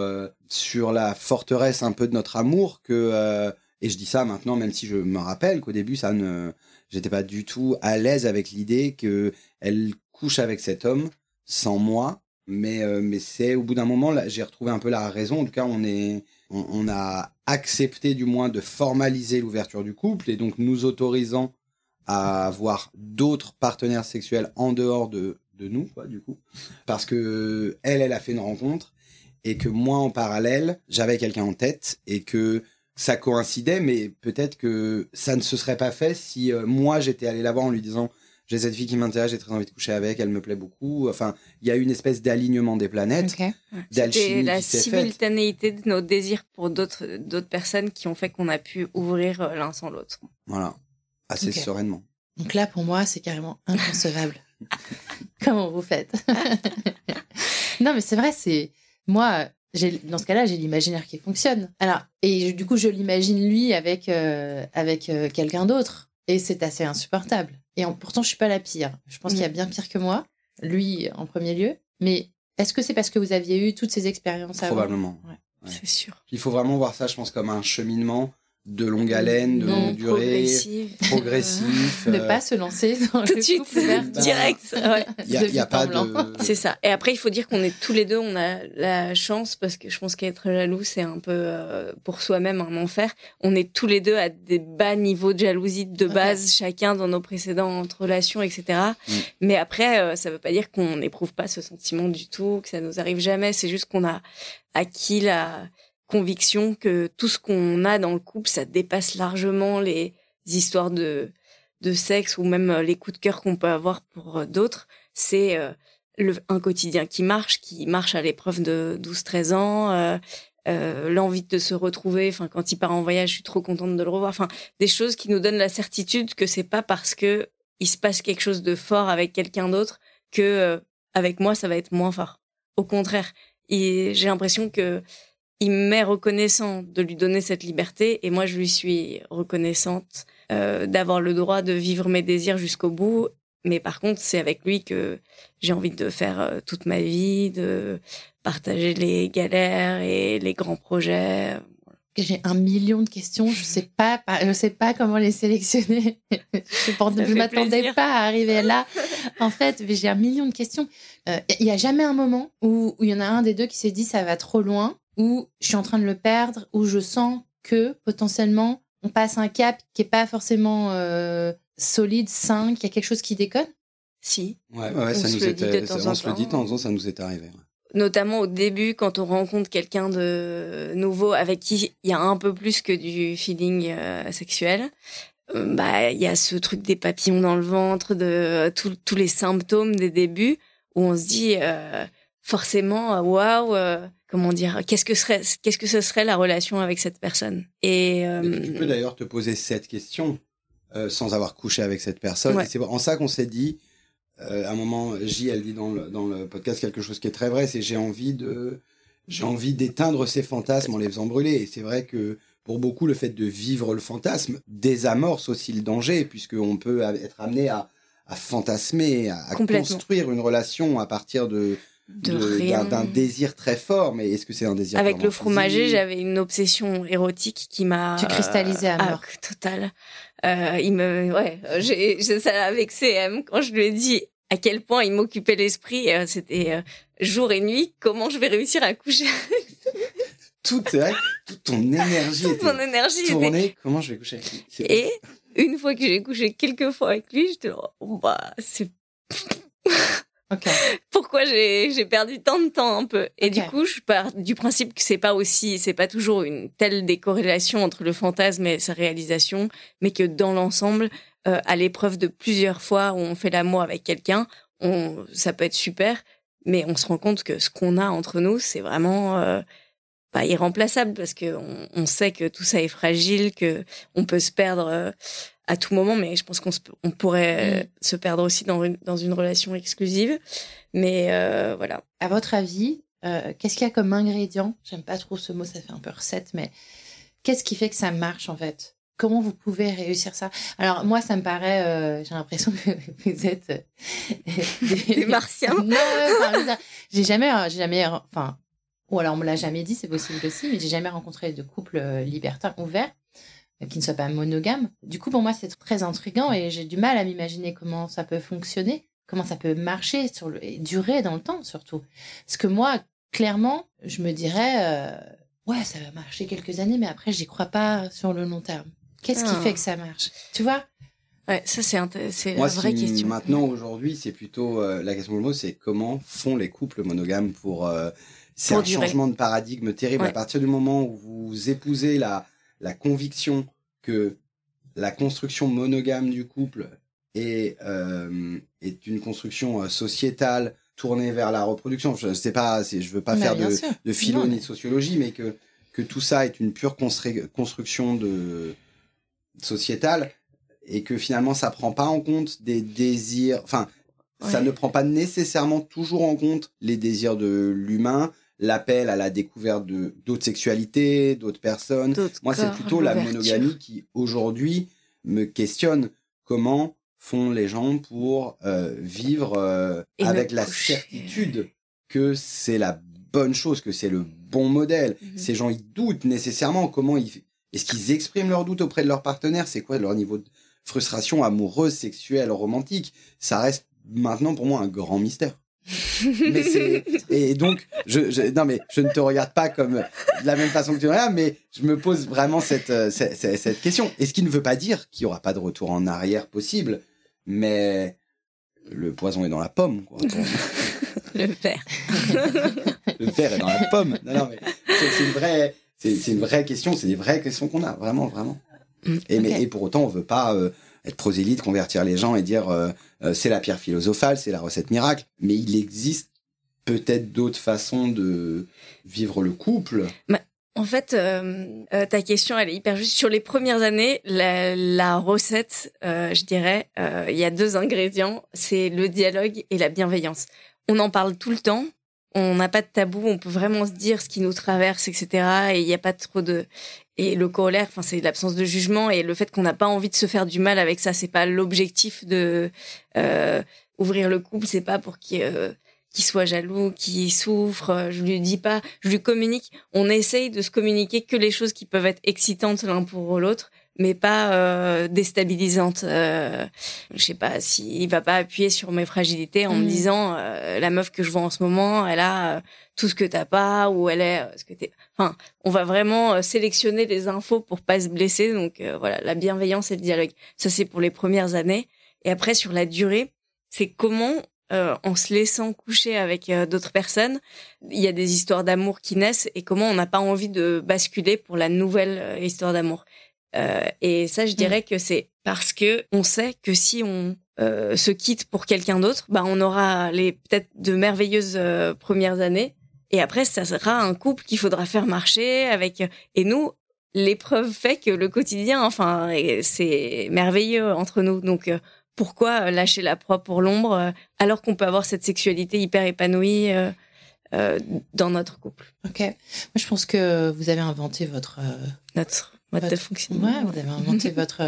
la forteresse un peu de notre amour que et je dis ça maintenant, même si je me rappelle qu'au début j'étais pas du tout à l'aise avec l'idée qu'elle couche avec cet homme sans moi, mais c'est au bout d'un moment, là, j'ai retrouvé un peu la raison. En tout cas, on a accepté du moins de formaliser l'ouverture du couple et donc nous autorisant à avoir d'autres partenaires sexuels en dehors de nous, quoi, du coup. Parce que elle a fait une rencontre et que moi, en parallèle, j'avais quelqu'un en tête et que ça coïncidait, mais peut-être que ça ne se serait pas fait si moi j'étais allé la voir en lui disant j'ai cette fille qui m'intéresse, j'ai très envie de coucher avec, elle me plaît beaucoup. Enfin, il y a eu une espèce d'alignement des planètes, d'alchimie.
C'était la simultanéité de nos désirs pour d'autres personnes qui ont fait qu'on a pu ouvrir l'un sans l'autre.
Voilà, assez sereinement.
Donc là, pour moi, c'est carrément inconcevable. Comment vous faites? Non, mais c'est vrai, c'est moi. Dans ce cas-là, j'ai l'imaginaire qui fonctionne. Alors, et du coup, je l'imagine lui avec quelqu'un d'autre. Et c'est assez insupportable. Et pourtant, je suis pas la pire. Je pense qu'il y a bien pire que moi. Lui, en premier lieu. Mais est-ce que c'est parce que vous aviez eu toutes ces expériences avant?
Probablement.
Ouais. C'est sûr.
Il faut vraiment voir ça, je pense, comme un cheminement de longue haleine, de longue durée, progressif.
Ne pas se lancer dans
tout de suite, direct.
Il y a pas de...
C'est ça. Et après, il faut dire qu'on est tous les deux, on a la chance, parce que je pense qu'être jaloux, c'est un peu pour soi-même un enfer. On est tous les deux à des bas niveaux de jalousie de base, chacun dans nos précédentes relations, etc. Mais après, ça veut pas dire qu'on n'éprouve pas ce sentiment du tout, que ça nous arrive jamais. C'est juste qu'on a acquis conviction que tout ce qu'on a dans le couple, ça dépasse largement les histoires de sexe ou même les coups de cœur qu'on peut avoir pour d'autres. C'est un quotidien qui marche à l'épreuve de 12-13 ans, l'envie de se retrouver. Enfin, quand il part en voyage, je suis trop contente de le revoir. Enfin, des choses qui nous donnent la certitude que c'est pas parce que il se passe quelque chose de fort avec quelqu'un d'autre que avec moi ça va être moins fort. Au contraire, j'ai l'impression que il m'est reconnaissant de lui donner cette liberté et moi je lui suis reconnaissante d'avoir le droit de vivre mes désirs jusqu'au bout. Mais par contre, c'est avec lui que j'ai envie de faire toute ma vie, de partager les galères et les grands projets.
J'ai 1 million de questions, je sais pas comment les sélectionner. Je m'attendais pas à arriver là. En fait, j'ai 1 million de questions. Il y a jamais un moment où il y en a un des deux qui s'est dit ça va trop loin, où je suis en train de le perdre, où je sens que potentiellement on passe un cap qui est pas forcément solide, sain, qu'il y a quelque chose qui déconne.
Si.
Ouais, ça nous était. On se le dit de temps en temps, ça nous est arrivé. Ouais.
Notamment au début, quand on rencontre quelqu'un de nouveau avec qui il y a un peu plus que du feeling sexuel, il y a ce truc des papillons dans le ventre, de tous les symptômes des débuts, où on se dit forcément, waouh, comment dire, qu'est-ce que ce serait la relation avec cette personne. Et
tu peux d'ailleurs te poser cette question sans avoir couché avec cette personne. Ouais. Et c'est en ça qu'on s'est dit. À un moment, J, elle dit dans le podcast quelque chose qui est très vrai, c'est j'ai envie d'éteindre ces fantasmes en les faisant brûler. Et c'est vrai que pour beaucoup, le fait de vivre le fantasme désamorce aussi le danger, puisqu'on peut être amené à fantasmer, à construire une relation à partir d'un désir très fort. Mais est-ce que c'est un désir
avec le fromager, j'avais une obsession érotique qui m'a...
Tu cristallisais à mort.
Total. J'ai ça avec CM quand je lui ai dit à quel point il m'occupait l'esprit. C'était jour et nuit. Comment je vais réussir à coucher
toute ton énergie était tournée. Comment je vais coucher avec lui.
Et une fois que j'ai couché quelques fois avec lui, j'étais là, c'est...
Okay.
Pourquoi j'ai perdu tant de temps un peu. Et du coup, je pars du principe que c'est pas toujours une telle décorrélation entre le fantasme et sa réalisation, mais que dans l'ensemble, à l'épreuve de plusieurs fois où on fait l'amour avec quelqu'un, ça peut être super, mais on se rend compte que ce qu'on a entre nous, c'est vraiment pas irremplaçable, parce que on sait que tout ça est fragile, que on peut se perdre à tout moment, mais je pense qu'on pourrait se perdre aussi dans une relation exclusive. Mais voilà.
À votre avis, qu'est-ce qu'il y a comme ingrédient ? J'aime pas trop ce mot, ça fait un peu recette, mais qu'est-ce qui fait que ça marche en fait ? Comment vous pouvez réussir ça ? Alors moi, ça me paraît, j'ai l'impression que vous êtes
des martiens.
Non, j'ai jamais, ou alors on me l'a jamais dit, c'est possible aussi, mais j'ai jamais rencontré de couple libertin ouvert qui ne soit pas monogame. Du coup, pour moi, c'est très intriguant et j'ai du mal à m'imaginer comment ça peut fonctionner, comment ça peut marcher et durer dans le temps, surtout. Parce que moi, clairement, je me dirais, ça va marcher quelques années, mais après, j'y crois pas sur le long terme. Qu'est-ce qui fait que ça marche ? Tu vois ?
Ouais, ça, c'est la vraie question.
Maintenant, aujourd'hui, c'est plutôt la question de mot, c'est comment font les couples monogames pour c'est un durer. Changement de paradigme terrible. Ouais. À partir du moment où vous épousez la conviction que la construction monogame du couple est une construction sociétale tournée vers la reproduction. Je sais pas, je veux pas faire de philo ni de sociologie, mais que tout ça est une pure construction sociétale et que finalement ça prend pas en compte des désirs. Enfin, ça ne prend pas nécessairement toujours en compte les désirs de l'humain. L'appel à la découverte d'autres sexualités, d'autres personnes. Moi, c'est plutôt la monogamie qui, aujourd'hui, me questionne comment font les gens pour vivre avec la certitude que c'est la bonne chose, que c'est le bon modèle. Mm-hmm. Ces gens, ils doutent nécessairement. Est-ce qu'ils expriment leurs doutes auprès de leur partenaire ? C'est quoi leur niveau de frustration amoureuse, sexuelle, romantique ? Ça reste maintenant pour moi un grand mystère. Et donc je ne te regarde pas comme de la même façon que tu me regardes, mais je me pose vraiment cette question. Et ce qui ne veut pas dire qu'il n'y aura pas de retour en arrière possible, mais le poison est dans la pomme, quoi. Le
verre
est dans la pomme. Non, mais C'est une vraie question, c'est des vraies questions qu'on a, vraiment. Et pour autant, on veut pas être prosélyte, convertir les gens et dire c'est la pierre philosophale, c'est la recette miracle. Mais il existe peut-être d'autres façons de vivre le couple.
En fait, ta question, elle est hyper juste. Sur les premières années, la recette, je dirais, il y a 2 ingrédients, c'est le dialogue et la bienveillance. On en parle tout le temps, on n'a pas de tabou, on peut vraiment se dire ce qui nous traverse, etc. Et il n'y a pas trop de... Et le corollaire, c'est l'absence de jugement et le fait qu'on n'a pas envie de se faire du mal avec ça. C'est pas l'objectif de ouvrir le couple, c'est pas pour qu'il soit jaloux, qu'il souffre. Je lui dis pas, je lui communique. On essaye de se communiquer que les choses qui peuvent être excitantes l'un pour l'autre, mais pas déstabilisantes. Je sais pas s'il va pas appuyer sur mes fragilités en me disant la meuf que je vois en ce moment, elle a tout ce que t'as pas, ou elle est ce que t'es. Enfin, on va vraiment sélectionner les infos pour pas se blesser. Donc voilà, la bienveillance et le dialogue. Ça c'est pour les premières années. Et après sur la durée, c'est comment en se laissant coucher avec d'autres personnes, il y a des histoires d'amour qui naissent et comment on n'a pas envie de basculer pour la nouvelle histoire d'amour. Et ça, je dirais que c'est parce que on sait que si on se quitte pour quelqu'un d'autre, on aura peut-être de merveilleuses premières années. Et après, ça sera un couple qu'il faudra faire marcher avec. Et nous, l'épreuve fait que le quotidien, c'est merveilleux entre nous. Donc, pourquoi lâcher la proie pour l'ombre alors qu'on peut avoir cette sexualité hyper épanouie dans notre couple?
Ok. Moi, je pense que vous avez inventé
notre mode de fonctionnement.
Ouais, vous avez inventé votre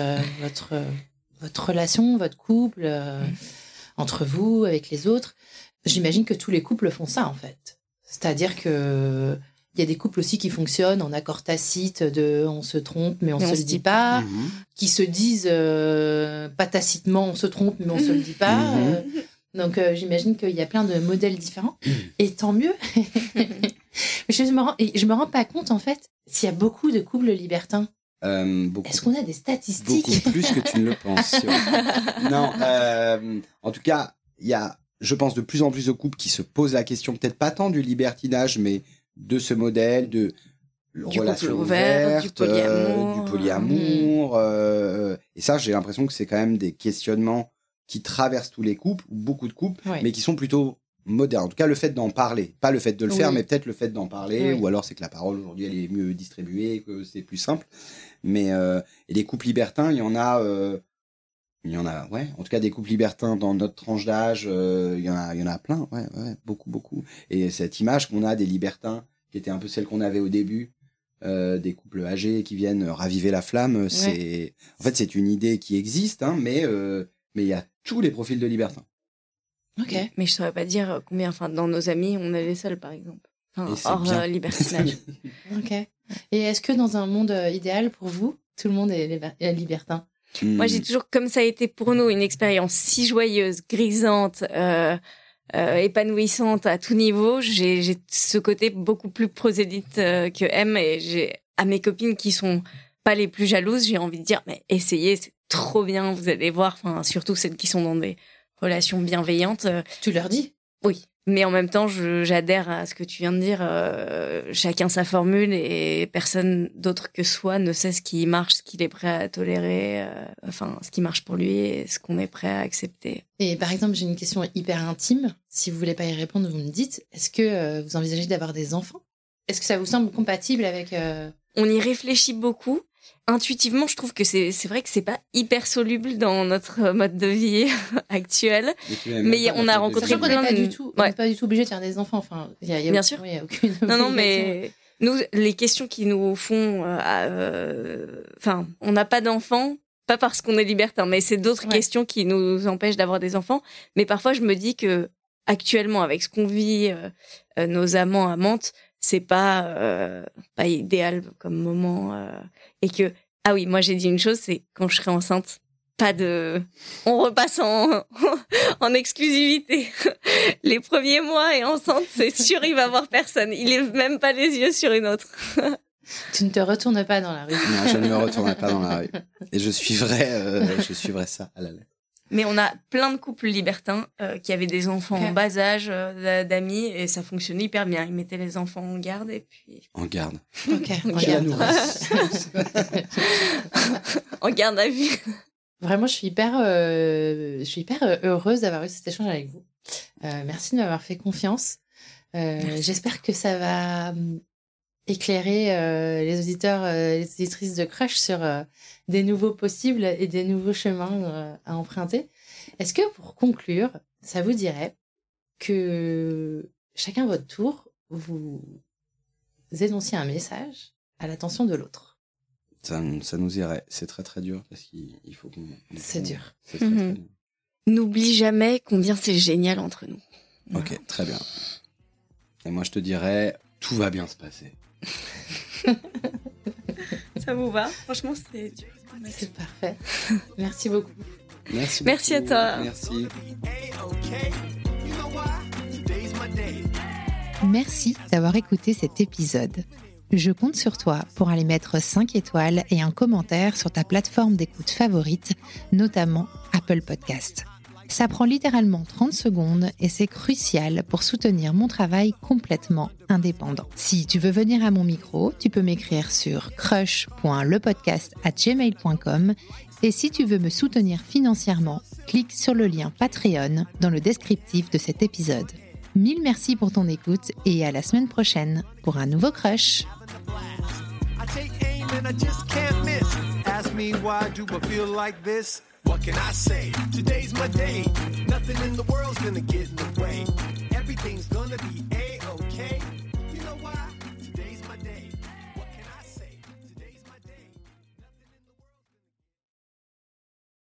relation, votre couple entre vous, avec les autres. J'imagine que tous les couples font ça, en fait. C'est-à-dire que il y a des couples aussi qui fonctionnent en accord tacite de on se trompe mais on se le dit pas, qui se disent pas tacitement on se trompe mais on se le dit pas. Donc j'imagine qu'il y a plein de modèles différents et tant mieux. Je me rends pas compte en fait s'il y a beaucoup de couples libertins. Est-ce qu'on a des statistiques?
Beaucoup plus que tu ne le penses. Non, en tout cas, il y a, je pense, de plus en plus de couples qui se posent la question, peut-être pas tant du libertinage, mais de ce modèle de relation ouverte,
du polyamour.
Et ça, j'ai l'impression que c'est quand même des questionnements qui traversent tous les couples, ou beaucoup de couples, mais qui sont plutôt modernes. En tout cas, le fait d'en parler. Pas le fait de le faire, mais peut-être le fait d'en parler, ou alors c'est que la parole, aujourd'hui, elle est mieux distribuée, que c'est plus simple. Mais et les couples libertins, il y en a, ouais. En tout cas, des couples libertins dans notre tranche d'âge, il y en a plein, ouais, beaucoup. Et cette image qu'on a des libertins, qui était un peu celle qu'on avait au début, des couples âgés qui viennent raviver la flamme, c'est, en fait, c'est une idée qui existe, mais il y a tous les profils de libertins.
Ok. Mais je saurais pas dire combien, dans nos amis, on est les seuls, par exemple. Hors libertinage.
Ok. Et est-ce que dans un monde idéal pour vous, tout le monde est libertin?
Moi, j'ai toujours, comme ça a été pour nous, une expérience si joyeuse, grisante, épanouissante à tout niveau. J'ai ce côté beaucoup plus prosélyte que M. Et j'ai, à mes copines qui sont pas les plus jalouses, j'ai envie de dire, mais essayez, c'est trop bien, vous allez voir. Surtout celles qui sont dans des relations bienveillantes.
Tu leur dis?
Oui. Mais en même temps, j'adhère à ce que tu viens de dire. Chacun sa formule et personne d'autre que soi ne sait ce qui marche, ce qu'il est prêt à tolérer, ce qui marche pour lui et ce qu'on est prêt à accepter.
Et par exemple, j'ai une question hyper intime. Si vous voulez pas y répondre, vous me dites. Est-ce que vous envisagez d'avoir des enfants? Est-ce que ça vous semble compatible avec...
On y réfléchit beaucoup. Intuitivement, je trouve que c'est vrai que c'est pas hyper soluble dans notre mode de vie actuel. Mais on a rencontré
plein de... On n'est pas du tout obligé de faire des enfants.
Bien sûr.
Il y a aucune
non, mais nous, les questions qui nous font... on n'a pas d'enfants, pas parce qu'on est libertin, mais c'est d'autres questions qui nous empêchent d'avoir des enfants. Mais parfois, je me dis que actuellement, avec ce qu'on vit, nos amants, amantes, c'est pas idéal comme moment et que moi j'ai dit une chose, c'est quand je serai enceinte, on repasse en exclusivité. Les premiers mois et enceinte, c'est sûr il va voir personne, il lève même pas les yeux sur une autre.
Tu ne te retournes pas dans la rue.
Non, je ne me retournerai pas dans la rue et je suivrai ça à la lettre.
Mais on a plein de couples libertins qui avaient des enfants en bas âge, d'amis, et ça fonctionnait hyper bien. Ils mettaient les enfants en garde et puis...
En garde.
Ok.
En garde à vue.
Vraiment, je suis hyper heureuse d'avoir eu cet échange avec vous. Merci de m'avoir fait confiance. J'espère que ça va éclairer les auditeurs, les auditrices de Crush sur des nouveaux possibles et des nouveaux chemins à emprunter. Est-ce que pour conclure, ça vous dirait que chacun à votre tour, vous énonciez un message à l'attention de l'autre?
Ça nous irait. C'est très très dur parce qu'il faut qu'on...
C'est dur.
C'est très, très dur.
N'oublie jamais combien c'est génial entre nous.
Ok, très bien. Et moi je te dirais, tout va bien se passer.
Ça vous va? Franchement, c'est dur.
C'est parfait. Merci beaucoup.
Merci à toi.
Merci.
Merci d'avoir écouté cet épisode. Je compte sur toi pour aller mettre 5 étoiles et un commentaire sur ta plateforme d'écoute favorite, notamment Apple Podcast. Ça prend littéralement 30 secondes et c'est crucial pour soutenir mon travail complètement indépendant. Si tu veux venir à mon micro, tu peux m'écrire sur crush.lepodcast@gmail.com et si tu veux me soutenir financièrement, clique sur le lien Patreon dans le descriptif de cet épisode. Mille merci pour ton écoute et à la semaine prochaine pour un nouveau Crush.
What can I say? Today's my day. Nothing in the world's gonna get in the way. Everything's gonna be